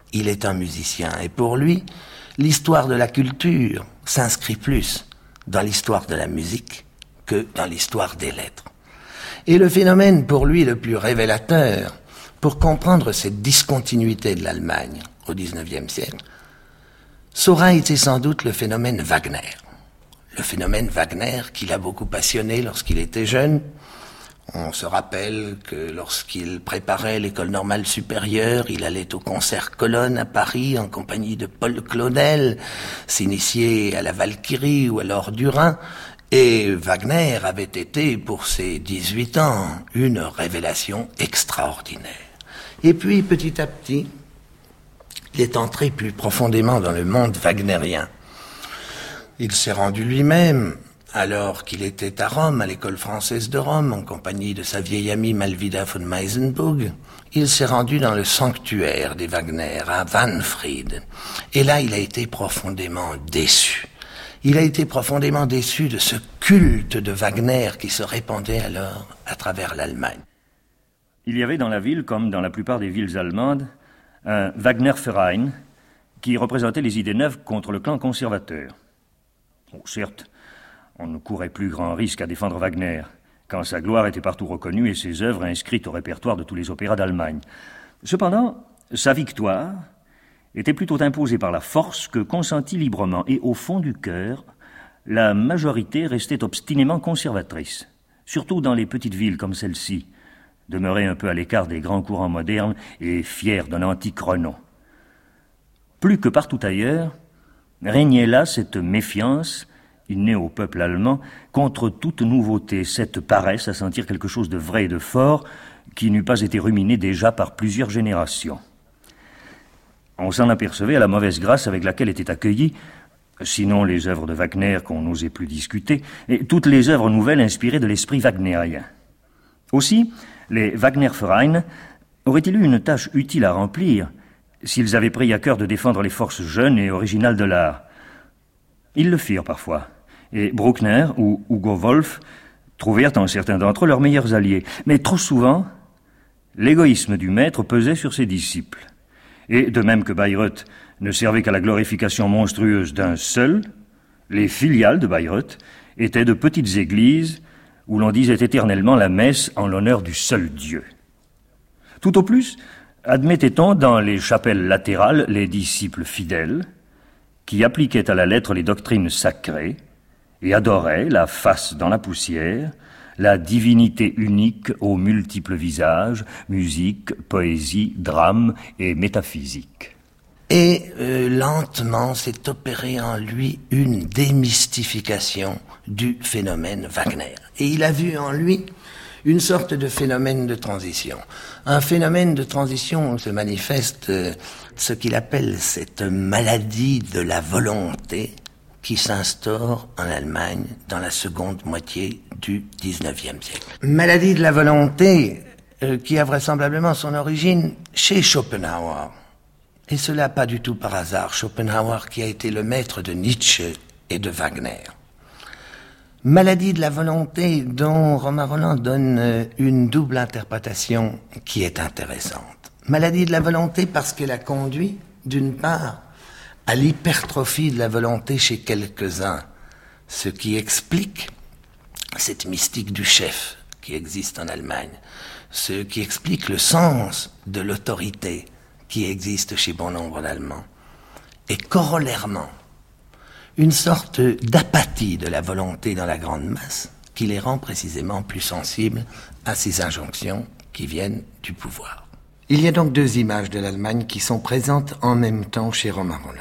il est un musicien. Et pour lui, l'histoire de la culture s'inscrit plus dans l'histoire de la musique que dans l'histoire des lettres. Et le phénomène pour lui le plus révélateur, pour comprendre cette discontinuité de l'Allemagne au XIXe siècle, saura été sans doute le phénomène Wagner. Le phénomène Wagner qui l'a beaucoup passionné lorsqu'il était jeune. On se rappelle que lorsqu'il préparait l'école normale supérieure, il allait au concert Colonne à Paris en compagnie de Paul Claudel, s'initier à la Valkyrie ou à l'Or du Rhin. Et Wagner avait été, pour ses 18 ans, une révélation extraordinaire. Et puis, petit à petit, il est entré plus profondément dans le monde wagnérien. Il s'est rendu lui-même, alors qu'il était à Rome, à l'école française de Rome, en compagnie de sa vieille amie Malvida von Meisenburg, il s'est rendu dans le sanctuaire des Wagner, à Wahnfried. Et là, il a été profondément déçu. Il a été profondément déçu de ce culte de Wagner qui se répandait alors à travers l'Allemagne. Il y avait dans la ville, comme dans la plupart des villes allemandes, un Wagner-Verein qui représentait les idées neuves contre le clan conservateur. Bon, certes, on ne courait plus grand risque à défendre Wagner, quand sa gloire était partout reconnue et ses œuvres inscrites au répertoire de tous les opéras d'Allemagne. Cependant, sa victoire était plutôt imposée par la force que consentie librement, et au fond du cœur, la majorité restait obstinément conservatrice, surtout dans les petites villes comme celle-ci, demeurée un peu à l'écart des grands courants modernes et fière d'un antique renom. Plus que partout ailleurs, régnait là cette méfiance, innée au peuple allemand, contre toute nouveauté, cette paresse à sentir quelque chose de vrai et de fort qui n'eût pas été ruminé déjà par plusieurs générations. On s'en apercevait à la mauvaise grâce avec laquelle étaient accueillies, sinon les œuvres de Wagner qu'on n'osait plus discuter, et toutes les œuvres nouvelles inspirées de l'esprit wagnérien. Aussi, les Wagner-Verein auraient-ils eu une tâche utile à remplir s'ils avaient pris à cœur de défendre les forces jeunes et originales de l'art. Ils le firent parfois, et Bruckner ou Hugo Wolf trouvèrent en certains d'entre eux leurs meilleurs alliés. Mais trop souvent, l'égoïsme du maître pesait sur ses disciples. Et de même que Bayreuth ne servait qu'à la glorification monstrueuse d'un seul, les filiales de Bayreuth étaient de petites églises où l'on disait éternellement la messe en l'honneur du seul Dieu. Tout au plus, admettait-on dans les chapelles latérales les disciples fidèles qui appliquaient à la lettre les doctrines sacrées et adoraient, la face dans la poussière, la divinité unique aux multiples visages, musique, poésie, drame et métaphysique. Et lentement s'est opérée en lui une démystification du phénomène Wagner. Et il a vu en lui une sorte de phénomène de transition. Un phénomène de transition où se manifeste ce qu'il appelle cette maladie de la volonté qui s'instaure en Allemagne dans la seconde moitié du XIXe siècle. Maladie de la volonté qui a vraisemblablement son origine chez Schopenhauer. Et cela pas du tout par hasard. Schopenhauer qui a été le maître de Nietzsche et de Wagner. Maladie de la volonté dont Romain Rolland donne une double interprétation qui est intéressante. Maladie de la volonté parce qu'elle a conduit, d'une part, à l'hypertrophie de la volonté chez quelques-uns, ce qui explique cette mystique du chef qui existe en Allemagne, ce qui explique le sens de l'autorité qui existe chez bon nombre d'Allemands, et corollairement, une sorte d'apathie de la volonté dans la grande masse qui les rend précisément plus sensibles à ces injonctions qui viennent du pouvoir. Il y a donc deux images de l'Allemagne qui sont présentes en même temps chez Romain Rolland.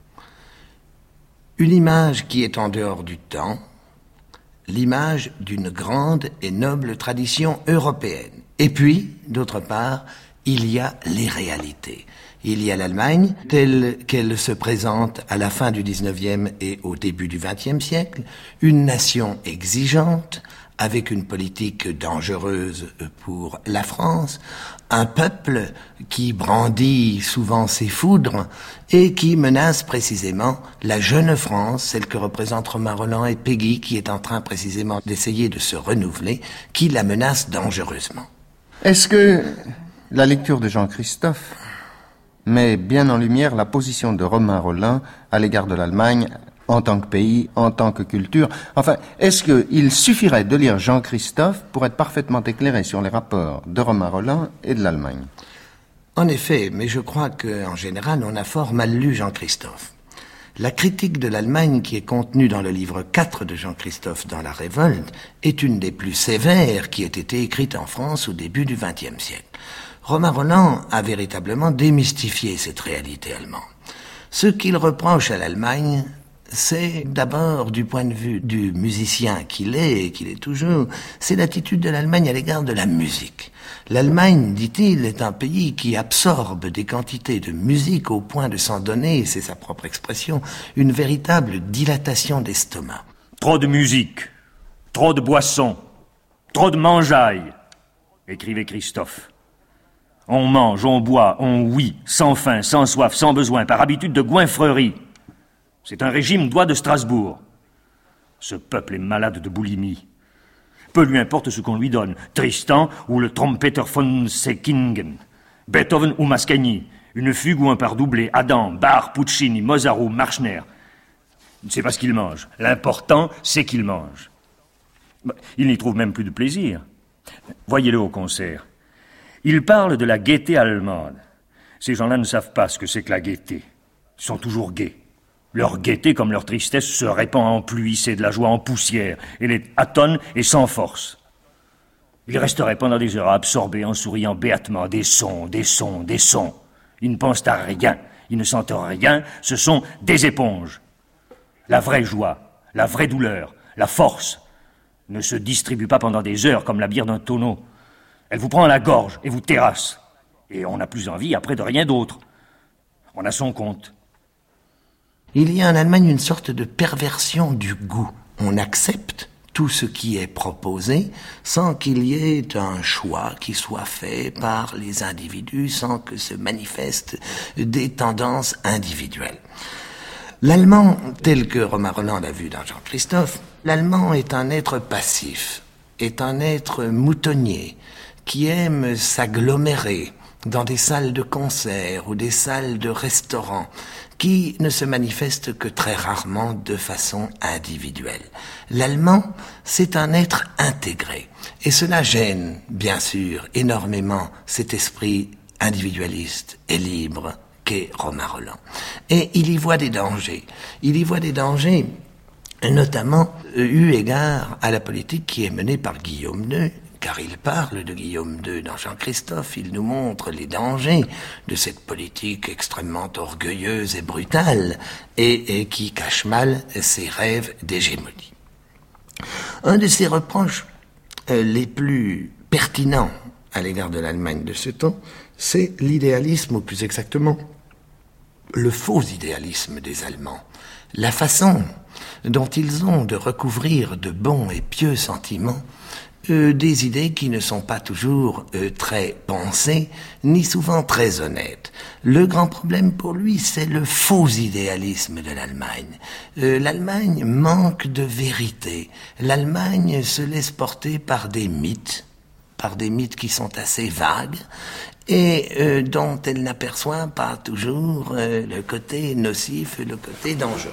Une image qui est en dehors du temps, l'image d'une grande et noble tradition européenne. Et puis, d'autre part, il y a les réalités. Il y a l'Allemagne, telle qu'elle se présente à la fin du XIXe et au début du XXe siècle, une nation exigeante, avec une politique dangereuse pour la France, un peuple qui brandit souvent ses foudres et qui menace précisément la jeune France, celle que représentent Romain Rolland et Péguy, qui est en train précisément d'essayer de se renouveler, qui la menace dangereusement. Est-ce que la lecture de Jean-Christophe met bien en lumière la position de Romain Rolland à l'égard de l'Allemagne en tant que pays, en tant que culture. Enfin, est-ce qu'il suffirait de lire Jean-Christophe pour être parfaitement éclairé sur les rapports de Romain Rolland et de l'Allemagne? En effet, mais je crois qu'en général, on a fort mal lu Jean-Christophe. La critique de l'Allemagne qui est contenue dans le livre 4 de Jean-Christophe dans La Révolte est une des plus sévères qui ait été écrite en France au début du XXe siècle. Romain Rolland a véritablement démystifié cette réalité allemande. Ce qu'il reproche à l'Allemagne, c'est d'abord, du point de vue du musicien qu'il est, et qu'il est toujours, c'est l'attitude de l'Allemagne à l'égard de la musique. L'Allemagne, dit-il, est un pays qui absorbe des quantités de musique au point de s'en donner, c'est sa propre expression, une véritable dilatation d'estomac. Trop de musique, trop de boissons, trop de mangeaille, écrivait Christophe. On mange, on boit, on ouït, sans faim, sans soif, sans besoin, par habitude de goinfrerie. C'est un régime droit de Strasbourg. Ce peuple est malade de boulimie. Peu lui importe ce qu'on lui donne, Tristan ou le Trompeter von Seckingen, Beethoven ou Mascagni, une fugue ou un part doublé, Adam, Bach, Puccini, Mozart ou Marschner. C'est pas ce qu'il mange. L'important, c'est qu'il mange. Il n'y trouve même plus de plaisir. Voyez-le au concert. Il parle de la gaieté allemande. Ces gens-là ne savent pas ce que c'est que la gaieté. Ils sont toujours gais. Leur gaieté, comme leur tristesse, se répand en pluie, c'est de la joie en poussière. Elle est atone et sans force. Ils resteraient pendant des heures absorbés en souriant béatement. Des sons, des sons, des sons. Ils ne pensent à rien, ils ne sentent rien, ce sont des éponges. La vraie joie, la vraie douleur, la force ne se distribue pas pendant des heures comme la bière d'un tonneau. Elle vous prend à la gorge et vous terrasse. Et on n'a plus envie après de rien d'autre. On a son compte. Il y a en Allemagne une sorte de perversion du goût. On accepte tout ce qui est proposé sans qu'il y ait un choix qui soit fait par les individus, sans que se manifestent des tendances individuelles. L'Allemand, tel que Romain Rolland l'a vu dans Jean-Christophe, l'Allemand est un être passif, est un être moutonnier, qui aime s'agglomérer dans des salles de concert ou des salles de restaurant, qui ne se manifeste que très rarement de façon individuelle. L'Allemand, c'est un être intégré. Et cela gêne, bien sûr, énormément cet esprit individualiste et libre qu'est Romain Rolland. Et il y voit des dangers. Il y voit des dangers, notamment eu égard à la politique qui est menée par Guillaume II, car il parle de Guillaume II dans Jean-Christophe, il nous montre les dangers de cette politique extrêmement orgueilleuse et brutale et qui cache mal ses rêves d'hégémonie. Un de ses reproches les plus pertinents à l'égard de l'Allemagne de ce temps, c'est l'idéalisme, ou plus exactement, le faux idéalisme des Allemands. La façon dont ils ont de recouvrir de bons et pieux sentiments des idées qui ne sont pas toujours très pensées, ni souvent très honnêtes. Le grand problème pour lui, c'est le faux idéalisme de l'Allemagne. L'Allemagne manque de vérité. L'Allemagne se laisse porter par des mythes qui sont assez vagues, et dont elle n'aperçoit pas toujours le côté nocif et le côté dangereux.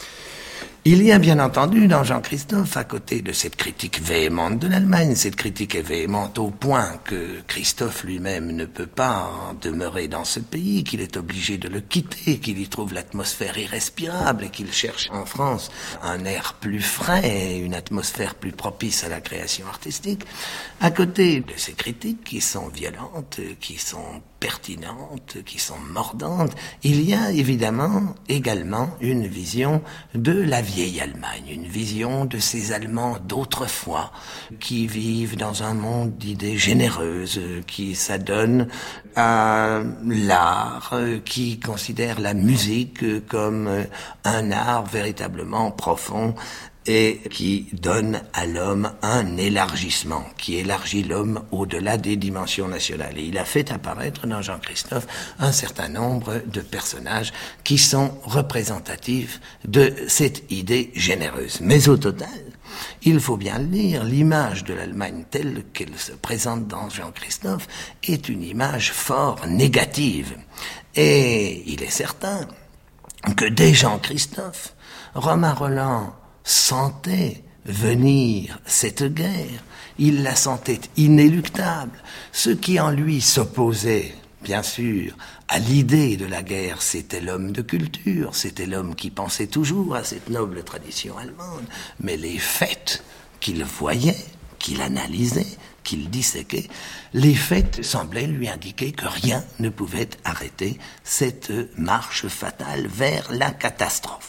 Il y a bien entendu dans Jean-Christophe, à côté de cette critique véhémente de l'Allemagne, cette critique est véhémente au point que Christophe lui-même ne peut pas demeurer dans ce pays, qu'il est obligé de le quitter, qu'il y trouve l'atmosphère irrespirable et qu'il cherche en France un air plus frais, une atmosphère plus propice à la création artistique. À côté de ces critiques qui sont violentes, qui sont pertinentes, qui sont mordantes, il y a évidemment également une vision de la vieille Allemagne, une vision de ces Allemands d'autrefois qui vivent dans un monde d'idées généreuses, qui s'adonnent à l'art, qui considèrent la musique comme un art véritablement profond et qui donne à l'homme un élargissement, qui élargit l'homme au-delà des dimensions nationales. Et il a fait apparaître dans Jean-Christophe un certain nombre de personnages qui sont représentatifs de cette idée généreuse. Mais au total, il faut bien le dire, l'image de l'Allemagne telle qu'elle se présente dans Jean-Christophe est une image fort négative. Et il est certain que dès Jean-Christophe, Romain Rolland sentait venir cette guerre, il la sentait inéluctable. Ce qui en lui s'opposait, bien sûr, à l'idée de la guerre, c'était l'homme de culture, c'était l'homme qui pensait toujours à cette noble tradition allemande, mais les faits qu'il voyait, qu'il analysait, qu'il disséquait, les faits semblaient lui indiquer que rien ne pouvait arrêter cette marche fatale vers la catastrophe.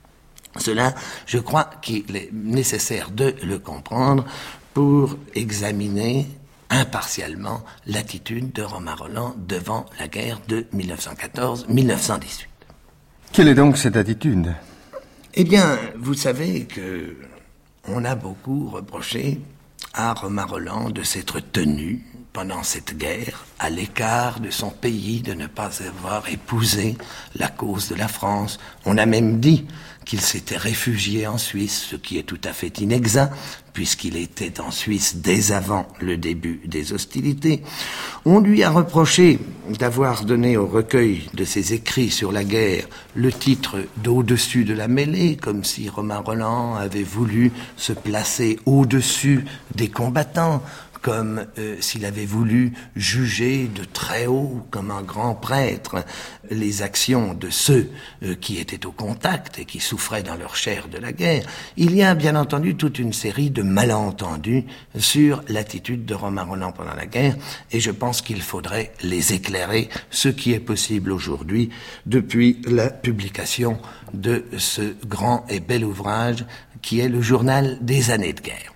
Cela, je crois qu'il est nécessaire de le comprendre pour examiner impartialement l'attitude de Romain Rolland devant la guerre de 1914-1918. Quelle est donc cette attitude ? Eh bien, vous savez que on a beaucoup reproché à Romain Rolland de s'être tenu pendant cette guerre à l'écart de son pays, de ne pas avoir épousé la cause de la France. On a même dit qu'il s'était réfugié en Suisse, ce qui est tout à fait inexact, puisqu'il était en Suisse dès avant le début des hostilités. On lui a reproché d'avoir donné au recueil de ses écrits sur la guerre le titre d'Au-dessus de la mêlée, comme si Romain Rolland avait voulu se placer au-dessus des combattants, comme s'il avait voulu juger de très haut, comme un grand prêtre, les actions de ceux qui étaient au contact et qui souffraient dans leur chair de la guerre. Il y a bien entendu toute une série de malentendus sur l'attitude de Romain Rolland pendant la guerre, et je pense qu'il faudrait les éclairer, ce qui est possible aujourd'hui depuis la publication de ce grand et bel ouvrage qui est le journal des années de guerre.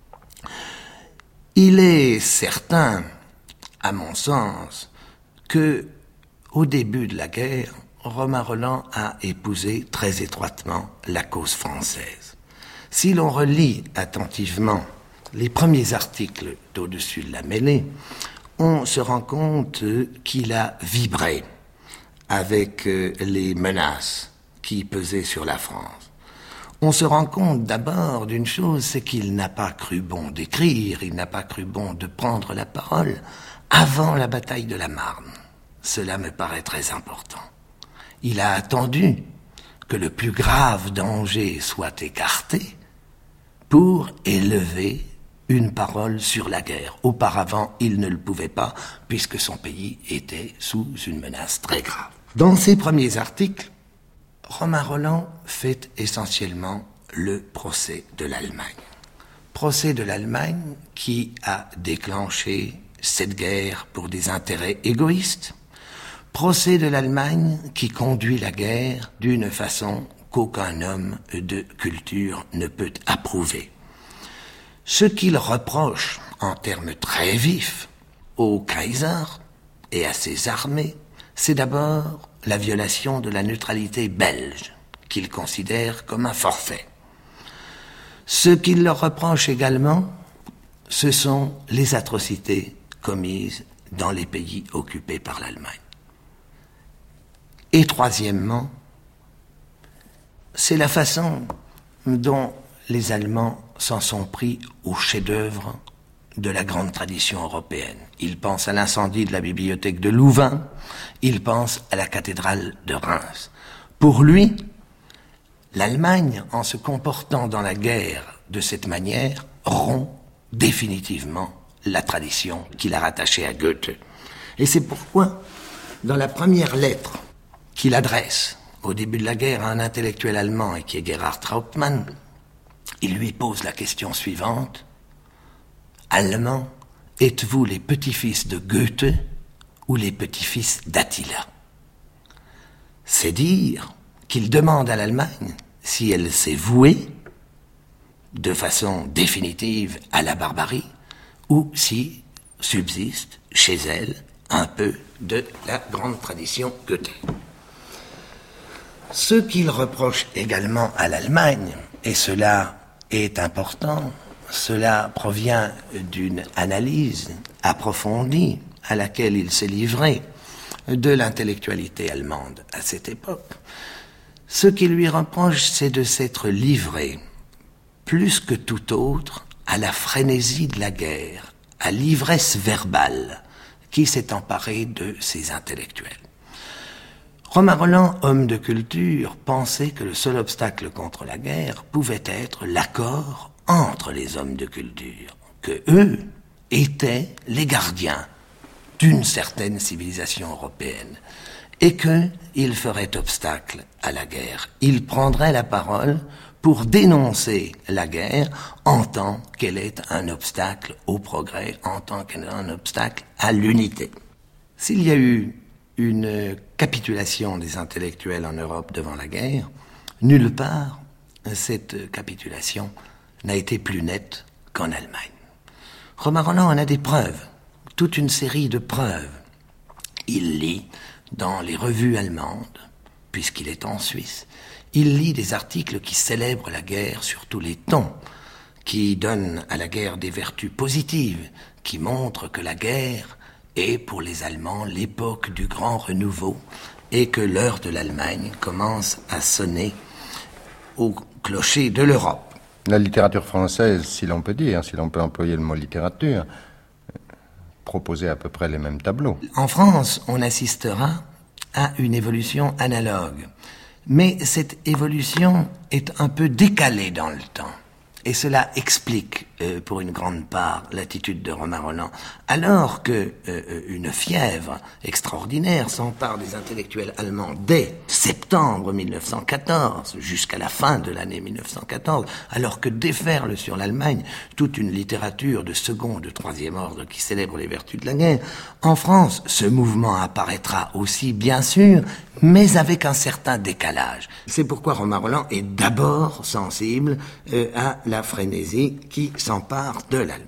Il est certain, à mon sens, que, au début de la guerre, Romain Rolland a épousé très étroitement la cause française. Si l'on relit attentivement les premiers articles d'Au-dessus de la mêlée, on se rend compte qu'il a vibré avec les menaces qui pesaient sur la France. On se rend compte d'abord d'une chose, c'est qu'il n'a pas cru bon d'écrire, il n'a pas cru bon de prendre la parole avant la bataille de la Marne. Cela me paraît très important. Il a attendu que le plus grave danger soit écarté pour élever une parole sur la guerre. Auparavant, il ne le pouvait pas, puisque son pays était sous une menace très grave. Dans ses premiers articles, Romain Rolland fait essentiellement le procès de l'Allemagne. Procès de l'Allemagne qui a déclenché cette guerre pour des intérêts égoïstes. Procès de l'Allemagne qui conduit la guerre d'une façon qu'aucun homme de culture ne peut approuver. Ce qu'il reproche en termes très vifs au Kaiser et à ses armées, c'est d'abord la violation de la neutralité belge, qu'il considère comme un forfait. Ce qu'il leur reproche également, ce sont les atrocités commises dans les pays occupés par l'Allemagne. Et troisièmement, c'est la façon dont les Allemands s'en sont pris au chef-d'œuvre de la grande tradition européenne. Ils pensent à l'incendie de la bibliothèque de Louvain, ils pensent à la cathédrale de Reims. Pour lui, l'Allemagne, en se comportant dans la guerre de cette manière, rompt définitivement la tradition qu'il a rattachée à Goethe. Et c'est pourquoi, dans la première lettre qu'il adresse au début de la guerre à un intellectuel allemand, et qui est Gerhard Hauptmann, il lui pose la question suivante: Allemands, êtes-vous les petits-fils de Goethe ou les petits-fils d'Attila? C'est dire qu'il demande à l'Allemagne si elle s'est vouée de façon définitive à la barbarie ou si subsiste chez elle un peu de la grande tradition Goethe. Ce qu'il reproche également à l'Allemagne, et cela est important, cela provient d'une analyse approfondie à laquelle il s'est livré de l'intellectualité allemande à cette époque. Ce qu'il lui reproche, c'est de s'être livré plus que tout autre, à la frénésie de la guerre, à l'ivresse verbale qui s'est emparée de ces intellectuels. Romain Rolland, homme de culture, pensait que le seul obstacle contre la guerre pouvait être l'accord entre les hommes de culture, que eux étaient les gardiens d'une certaine civilisation européenne, et qu'il ferait obstacle à la guerre. Il prendrait la parole pour dénoncer la guerre en tant qu'elle est un obstacle au progrès, en tant qu'elle est un obstacle à l'unité. S'il y a eu une capitulation des intellectuels en Europe devant la guerre, nulle part cette capitulation n'a été plus nette qu'en Allemagne. Romain Rolland en a des preuves, toute une série de preuves. Il lit dans les revues allemandes, puisqu'il est en Suisse, il lit des articles qui célèbrent la guerre sur tous les tons, qui donnent à la guerre des vertus positives, qui montrent que la guerre est pour les Allemands l'époque du grand renouveau et que l'heure de l'Allemagne commence à sonner au clocher de l'Europe. La littérature française, si l'on peut dire, si l'on peut employer le mot littérature, proposait à peu près les mêmes tableaux. En France, on assistera à une évolution analogue. Mais cette évolution est un peu décalée dans le temps. Et cela explique, pour une grande part, l'attitude de Romain Rolland. Alors que une fièvre extraordinaire s'empare des intellectuels allemands dès septembre 1914, jusqu'à la fin de l'année 1914, alors que déferle sur l'Allemagne toute une littérature de second, de troisième ordre qui célèbre les vertus de la guerre, en France, ce mouvement apparaîtra aussi, bien sûr, mais avec un certain décalage. C'est pourquoi Romain Rolland est d'abord sensible à la frénésie qui s'empare de l'Allemagne.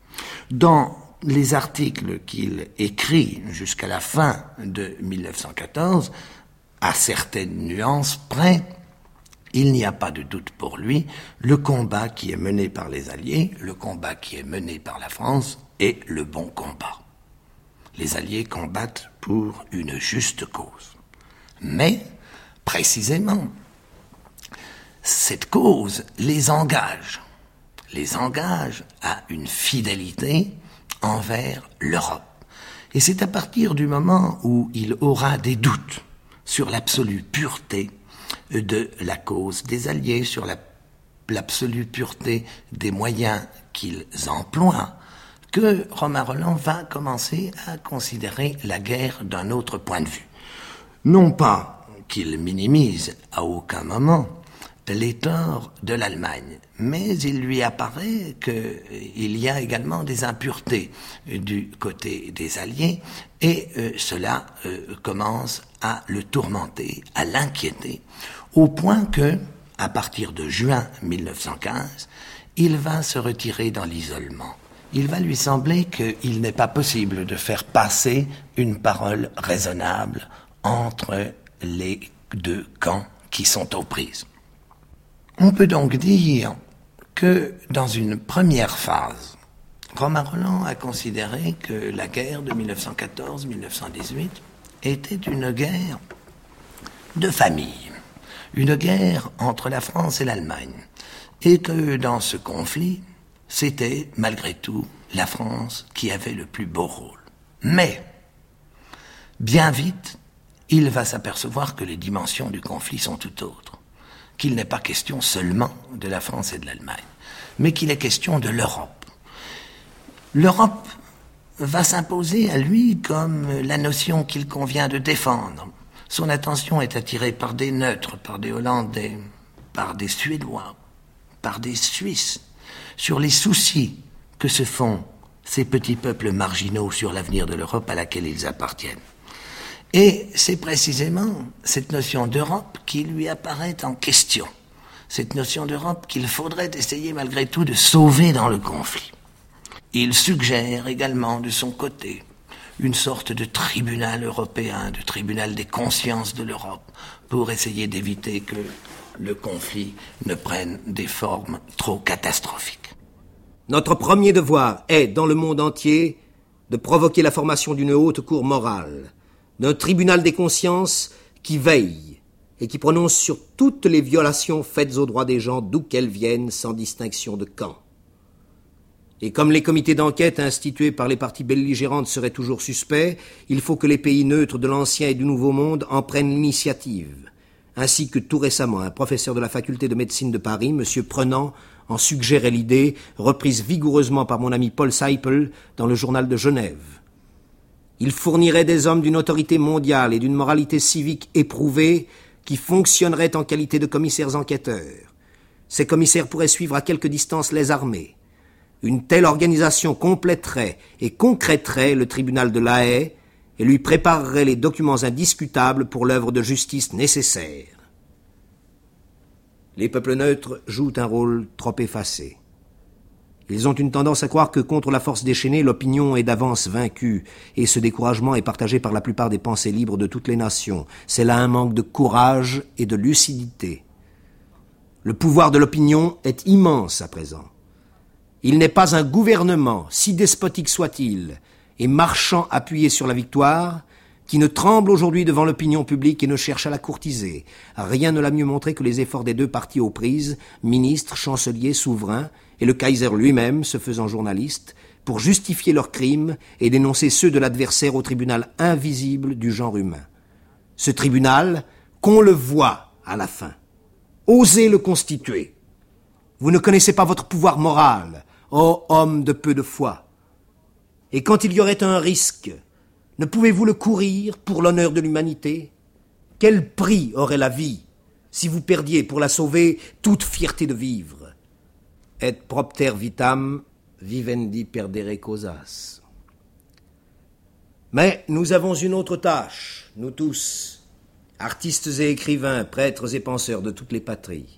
Dans les articles qu'il écrit jusqu'à la fin de 1914, à certaines nuances près, il n'y a pas de doute pour lui, le combat qui est mené par les Alliés, le combat qui est mené par la France est le bon combat. Les Alliés combattent pour une juste cause. Mais, précisément, cette cause les engage à une fidélité envers l'Europe. Et c'est à partir du moment où il aura des doutes sur l'absolue pureté de la cause des Alliés, sur l'absolue pureté des moyens qu'ils emploient, que Romain Rolland va commencer à considérer la guerre d'un autre point de vue. Non pas qu'il minimise à aucun moment les torts de l'Allemagne, mais il lui apparaît qu'il y a également des impuretés du côté des Alliés, et cela commence à le tourmenter, à l'inquiéter, au point que, à partir de juin 1915, il va se retirer dans l'isolement. Il va lui sembler qu'il n'est pas possible de faire passer une parole raisonnable entre les deux camps qui sont aux prises. On peut donc dire que dans une première phase, Romain Rolland a considéré que la guerre de 1914-1918 était une guerre de famille, une guerre entre la France et l'Allemagne, et que dans ce conflit, c'était malgré tout la France qui avait le plus beau rôle. Mais, bien vite, il va s'apercevoir que les dimensions du conflit sont tout autres, qu'il n'est pas question seulement de la France et de l'Allemagne, mais qu'il est question de l'Europe. L'Europe va s'imposer à lui comme la notion qu'il convient de défendre. Son attention est attirée par des neutres, par des Hollandais, par des Suédois, par des Suisses, sur les soucis que se font ces petits peuples marginaux sur l'avenir de l'Europe à laquelle ils appartiennent. Et c'est précisément cette notion d'Europe qui lui apparaît en question, cette notion d'Europe qu'il faudrait essayer malgré tout de sauver dans le conflit. Il suggère également de son côté une sorte de tribunal européen, de tribunal des consciences de l'Europe, pour essayer d'éviter que le conflit ne prenne des formes trop catastrophiques. Notre premier devoir est, dans le monde entier, de provoquer la formation d'une haute cour morale, d'un tribunal des consciences qui veille et qui prononce sur toutes les violations faites aux droits des gens d'où qu'elles viennent, sans distinction de camp. Et comme les comités d'enquête institués par les parties belligérantes seraient toujours suspects, il faut que les pays neutres de l'Ancien et du Nouveau Monde en prennent l'initiative, ainsi que tout récemment un professeur de la faculté de médecine de Paris, M. Prenant, en suggérait l'idée, reprise vigoureusement par mon ami Paul Seipel dans le journal de Genève. Il fournirait des hommes d'une autorité mondiale et d'une moralité civique éprouvée qui fonctionneraient en qualité de commissaires enquêteurs. Ces commissaires pourraient suivre à quelque distance les armées. Une telle organisation compléterait et concréterait le tribunal de La Haye et lui préparerait les documents indiscutables pour l'œuvre de justice nécessaire. Les peuples neutres jouent un rôle trop effacé. Ils ont une tendance à croire que contre la force déchaînée, l'opinion est d'avance vaincue, et ce découragement est partagé par la plupart des pensées libres de toutes les nations. C'est là un manque de courage et de lucidité. Le pouvoir de l'opinion est immense à présent. Il n'est pas un gouvernement, si despotique soit-il, et marchant appuyé sur la victoire, qui ne tremble aujourd'hui devant l'opinion publique et ne cherche à la courtiser. Rien ne l'a mieux montré que les efforts des deux partis aux prises, ministres, chanceliers, souverains, et le Kaiser lui-même, se faisant journaliste, pour justifier leurs crimes et dénoncer ceux de l'adversaire au tribunal invisible du genre humain. Ce tribunal, qu'on le voit à la fin. Osez le constituer. Vous ne connaissez pas votre pouvoir moral, ô homme de peu de foi. Et quand il y aurait un risque, ne pouvez-vous le courir pour l'honneur de l'humanité? Quel prix aurait la vie si vous perdiez pour la sauver toute fierté de vivre? Et propter vitam, vivendi perdere causas. Mais nous avons une autre tâche, nous tous, artistes et écrivains, prêtres et penseurs de toutes les patries.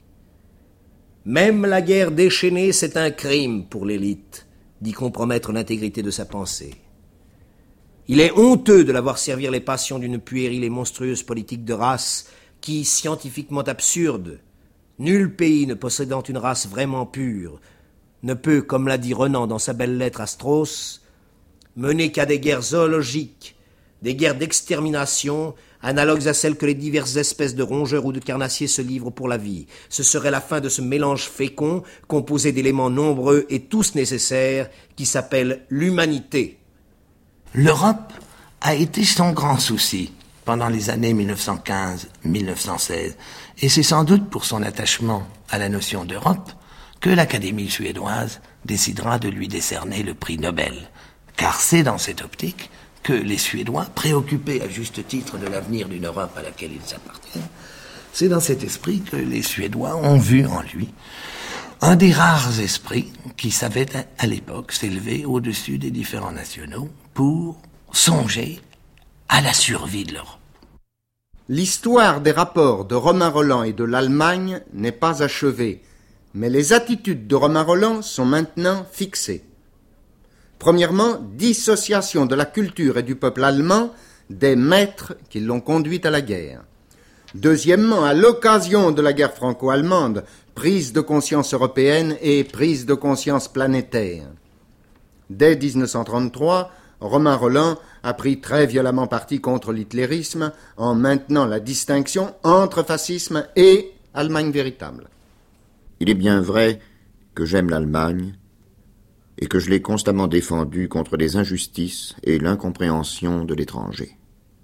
Même la guerre déchaînée, c'est un crime pour l'élite d'y compromettre l'intégrité de sa pensée. Il est honteux de la voir servir les passions d'une puérile et monstrueuse politique de race qui, scientifiquement absurde, nul pays ne possédant une race vraiment pure ne peut, comme l'a dit Renan dans sa belle lettre à Strauss, mener qu'à des guerres zoologiques, des guerres d'extermination, analogues à celles que les diverses espèces de rongeurs ou de carnassiers se livrent pour la vie. Ce serait la fin de ce mélange fécond, composé d'éléments nombreux et tous nécessaires, qui s'appelle l'humanité. L'Europe a été son grand souci pendant les années 1915-1916, et c'est sans doute pour son attachement à la notion d'Europe que l'Académie suédoise décidera de lui décerner le prix Nobel, car c'est dans cette optique que les Suédois, préoccupés à juste titre de l'avenir d'une Europe à laquelle ils appartiennent, c'est dans cet esprit que les Suédois ont vu en lui un des rares esprits qui savait à l'époque s'élever au-dessus des différents nationaux pour songer à la survie de l'Europe. L'histoire des rapports de Romain Rolland et de l'Allemagne n'est pas achevée, mais les attitudes de Romain Rolland sont maintenant fixées. Premièrement, dissociation de la culture et du peuple allemand des maîtres qui l'ont conduit à la guerre. Deuxièmement, à l'occasion de la guerre franco-allemande, prise de conscience européenne et prise de conscience planétaire. Dès 1933, Romain Rolland a pris très violemment parti contre l'hitlérisme en maintenant la distinction entre fascisme et Allemagne véritable. Il est bien vrai que j'aime l'Allemagne et que je l'ai constamment défendue contre les injustices et l'incompréhension de l'étranger.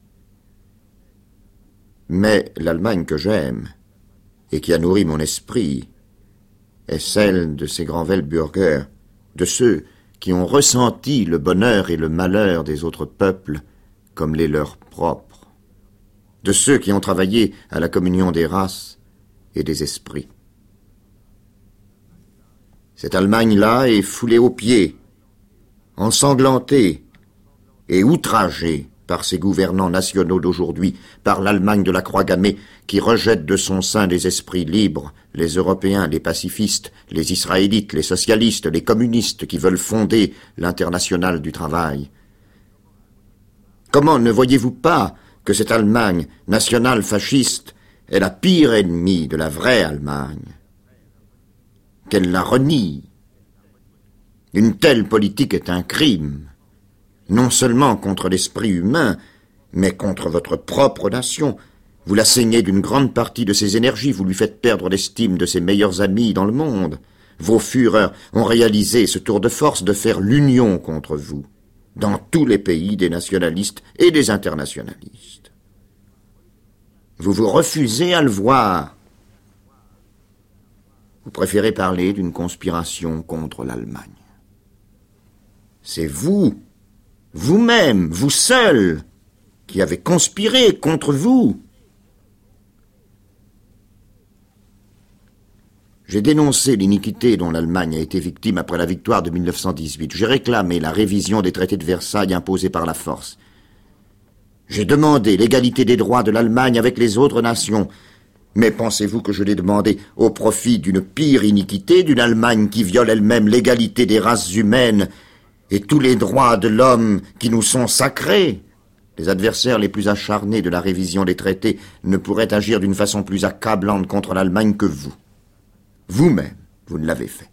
Mais l'Allemagne que j'aime et qui a nourri mon esprit est celle de ces grands Weltbürger, de ceux qui ont ressenti le bonheur et le malheur des autres peuples comme les leurs propres, de ceux qui ont travaillé à la communion des races et des esprits. Cette Allemagne-là est foulée aux pieds, ensanglantée et outragée par ses gouvernants nationaux d'aujourd'hui, par l'Allemagne de la croix gammée, qui rejette de son sein les esprits libres, les Européens, les pacifistes, les Israélites, les socialistes, les communistes qui veulent fonder l'internationale du travail. Comment ne voyez-vous pas que cette Allemagne nationale fasciste est la pire ennemie de la vraie Allemagne, qu'elle la renie? Une telle politique est un crime, non seulement contre l'esprit humain, mais contre votre propre nation. Vous la saignez d'une grande partie de ses énergies, vous lui faites perdre l'estime de ses meilleurs amis dans le monde. Vos Führers ont réalisé ce tour de force de faire l'union contre vous, dans tous les pays des nationalistes et des internationalistes. Vous vous refusez à le voir. Vous préférez parler d'une conspiration contre l'Allemagne. C'est vous, vous-même, vous seul, qui avez conspiré contre vous. J'ai dénoncé l'iniquité dont l'Allemagne a été victime après la victoire de 1918. J'ai réclamé la révision des traités de Versailles imposés par la force. J'ai demandé l'égalité des droits de l'Allemagne avec les autres nations. Mais pensez-vous que je l'ai demandé au profit d'une pire iniquité, d'une Allemagne qui viole elle-même l'égalité des races humaines et tous les droits de l'homme qui nous sont sacrés? Les adversaires les plus acharnés de la révision des traités ne pourraient agir d'une façon plus accablante contre l'Allemagne que vous. Vous-même, vous ne l'avez fait.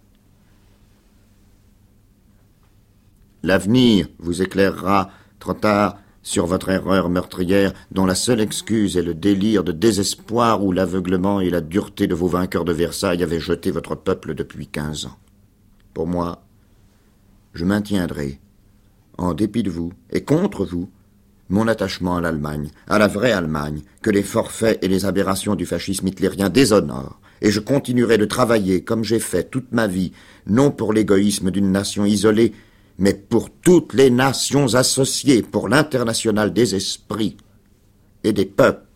L'avenir vous éclairera trop tard sur votre erreur meurtrière dont la seule excuse est le délire de désespoir où l'aveuglement et la dureté de vos vainqueurs de Versailles avaient jeté votre peuple depuis 15 ans. Pour moi, je maintiendrai, en dépit de vous et contre vous, mon attachement à l'Allemagne, à la vraie Allemagne, que les forfaits et les aberrations du fascisme hitlérien déshonorent. Et je continuerai de travailler, comme j'ai fait toute ma vie, non pour l'égoïsme d'une nation isolée, mais pour toutes les nations associées, pour l'international des esprits et des peuples.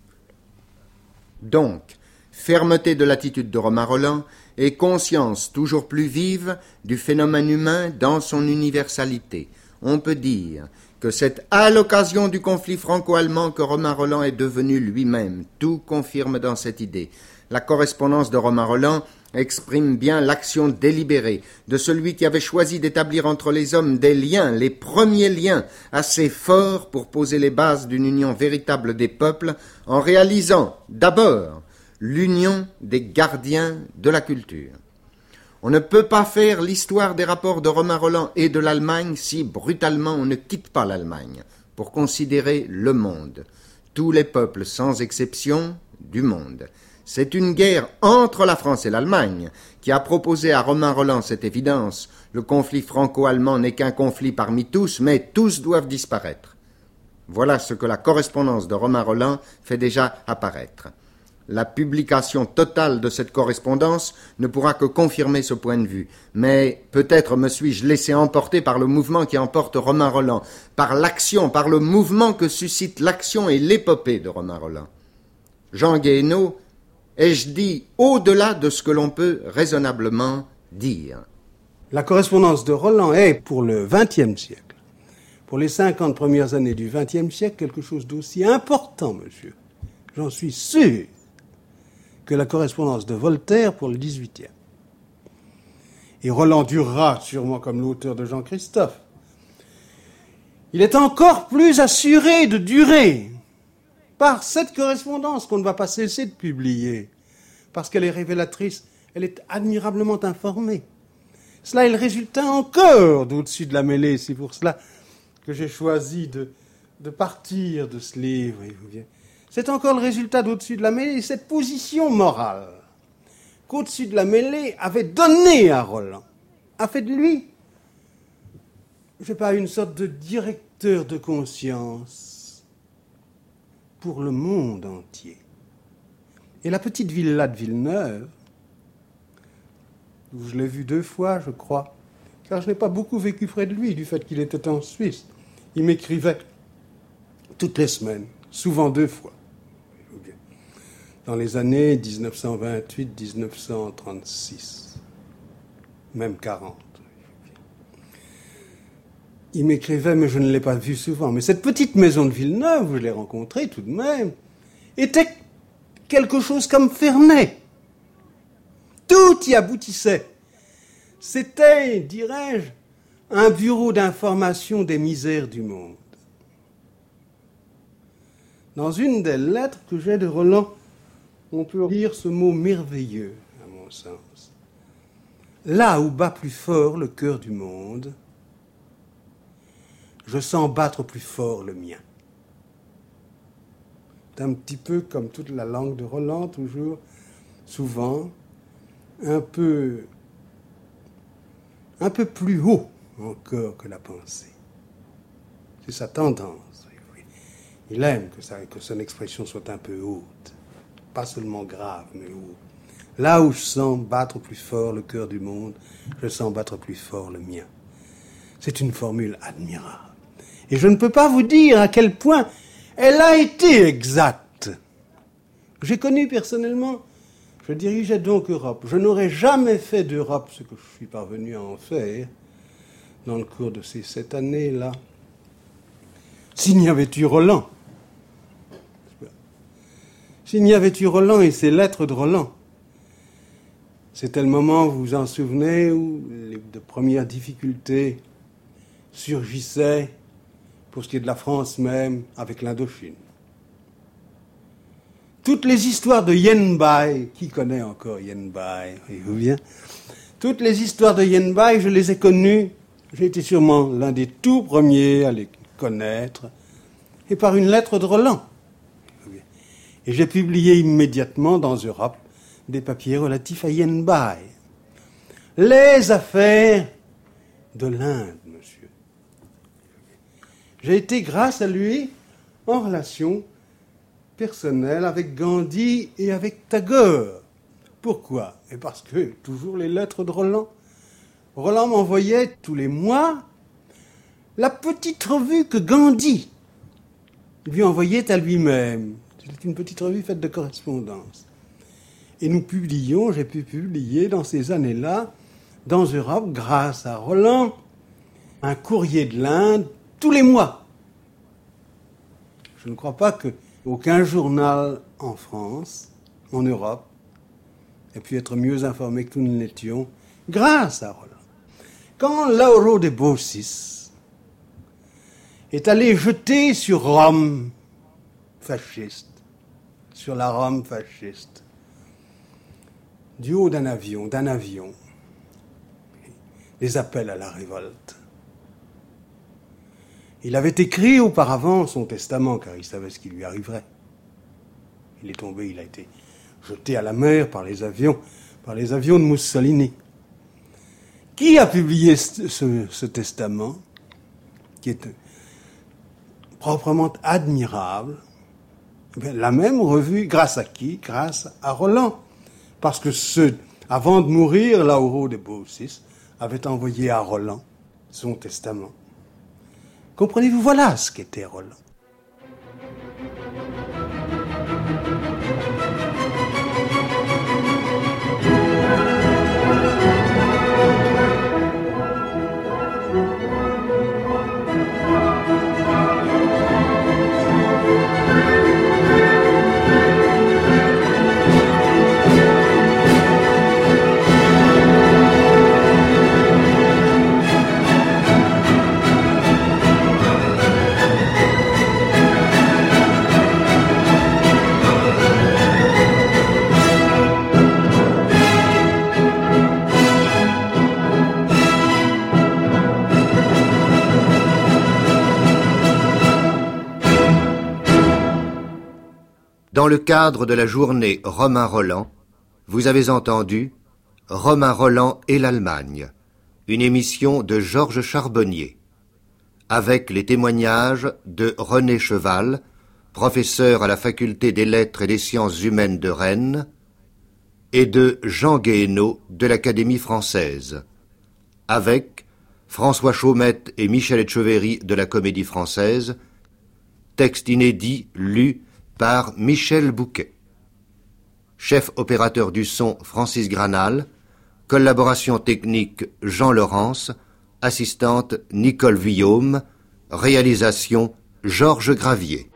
Donc, fermeté de l'attitude de Romain Rolland et conscience toujours plus vive du phénomène humain dans son universalité. On peut dire que c'est à l'occasion du conflit franco-allemand que Romain Rolland est devenu lui-même. Tout confirme dans cette idée. La correspondance de Romain Rolland exprime bien l'action délibérée de celui qui avait choisi d'établir entre les hommes des liens, les premiers liens, assez forts pour poser les bases d'une union véritable des peuples, en réalisant d'abord l'union des gardiens de la culture. On ne peut pas faire l'histoire des rapports de Romain Rolland et de l'Allemagne si brutalement on ne quitte pas l'Allemagne pour considérer le monde, tous les peuples sans exception du monde. C'est une guerre entre la France et l'Allemagne qui a proposé à Romain Rolland cette évidence. Le conflit franco-allemand n'est qu'un conflit parmi tous, mais tous doivent disparaître. Voilà ce que la correspondance de Romain Rolland fait déjà apparaître. La publication totale de cette correspondance ne pourra que confirmer ce point de vue. Mais peut-être me suis-je laissé emporter par le mouvement qui emporte Romain Rolland, par l'action, par le mouvement que suscite l'action et l'épopée de Romain Rolland. Jean Guéhenno, ai-je dit au-delà de ce que l'on peut raisonnablement dire? La correspondance de Rolland est, pour le XXe siècle, pour les 50 premières années du XXe siècle, quelque chose d'aussi important, monsieur, j'en suis sûr, que la correspondance de Voltaire pour le XVIIIe. Et Rolland durera sûrement comme l'auteur de Jean-Christophe. Il est encore plus assuré de durer par cette correspondance qu'on ne va pas cesser de publier, parce qu'elle est révélatrice, elle est admirablement informée. Cela est le résultat encore d'au-dessus de la mêlée, c'est pour cela que j'ai choisi de partir de ce livre. C'est encore le résultat d'au-dessus de la mêlée, cette position morale qu'au-dessus de la mêlée avait donnée à Rolland, a fait de lui, je sais pas, une sorte de directeur de conscience pour le monde entier. Et la petite villa de Villeneuve, où je l'ai vu 2 fois, je crois, car je n'ai pas beaucoup vécu près de lui, du fait qu'il était en Suisse. Il m'écrivait toutes les semaines, souvent 2 fois, dans les années 1928-1936, même 40. Il m'écrivait, mais je ne l'ai pas vu souvent. Mais cette petite maison de Villeneuve, où je l'ai rencontrée tout de même, était quelque chose comme Ferney. Tout y aboutissait. C'était, dirais-je, un bureau d'information des misères du monde. Dans une des lettres que j'ai de Rolland, on peut lire ce mot merveilleux, à mon sens. Là où bat plus fort le cœur du monde, je sens battre plus fort le mien. c'est un petit peu comme toute la langue de Roland, toujours, souvent, un peu plus haut encore que la pensée. C'est sa tendance. Il aime que son expression soit un peu haute, pas seulement grave, mais haute. Là où je sens battre plus fort le cœur du monde, je sens battre plus fort le mien. C'est une formule admirable. Et je ne peux pas vous dire à quel point elle a été exacte. J'ai connu personnellement, je dirigeais donc Europe. Je n'aurais jamais fait d'Europe ce que je suis parvenu à en faire dans le cours de ces 7 années-là, s'il n'y avait eu Roland. S'il n'y avait eu Roland et ses lettres de Roland. C'était le moment, vous vous en souvenez, où les premières difficultés surgissaient pour ce qui est de la France même, avec l'Indochine. Toutes les histoires de Yen Bai, qui connaît encore Yen Bai, voyez-vous bien? Toutes les histoires de Yen Bai, je les ai connues. J'ai été sûrement l'un des tout premiers à les connaître, et par une lettre de Roland. Et j'ai publié immédiatement dans Europe des papiers relatifs à Yen Bai. Les affaires de l'Inde, monsieur. J'ai été, grâce à lui, en relation personnelle avec Gandhi et avec Tagore. Pourquoi? Et parce que, toujours les lettres de Roland. Roland m'envoyait tous les mois la petite revue que Gandhi lui envoyait à lui-même. C'est une petite revue faite de correspondance. Et j'ai pu publier dans ces années-là, dans Europe, grâce à Roland, un courrier de l'Inde tous les mois. Je ne crois pas qu'aucun journal en France, en Europe, ait pu être mieux informé que nous ne l'étions, grâce à Roland. Quand Lauro de Bossis est allé jeter sur Rome fasciste, sur la Rome fasciste, du haut d'un avion, des appels à la révolte. Il avait écrit auparavant son testament, car il savait ce qui lui arriverait. Il est tombé, il a été jeté à la mer par les avions de Mussolini. Qui a publié ce testament, qui est proprement admirable? La même revue, grâce à qui? Grâce à Roland. Parce que avant de mourir, Lauro de Bossis avait envoyé à Roland son testament. Comprenez-vous, voilà ce qu'était Roland. Dans le cadre de la journée Romain-Rolland, vous avez entendu Romain-Rolland et l'Allemagne, une émission de Georges Charbonnier, avec les témoignages de René Cheval, professeur à la Faculté des Lettres et des Sciences Humaines de Rennes, et de Jean Guéhenno de l'Académie française, avec François Chaumette et Michel Etcheverry de la Comédie Française, texte inédit lu par Michel Bouquet. Chef opérateur du son Francis Granal, collaboration technique Jean Laurence, assistante Nicole Vuillaume, réalisation Georges Gravier.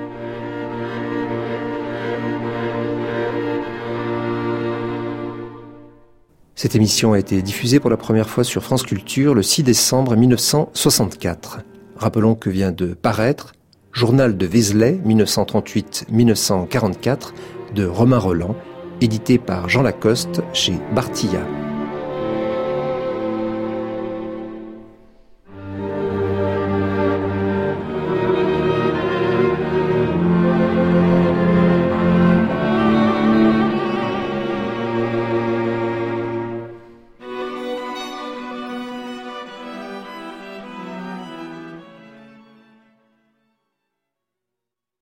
Cette émission a été diffusée pour la première fois sur France Culture le 6 décembre 1964. Rappelons que vient de paraître Journal de Vézelay, 1938-1944, de Romain Rolland, édité par Jean Lacoste chez Bartilla.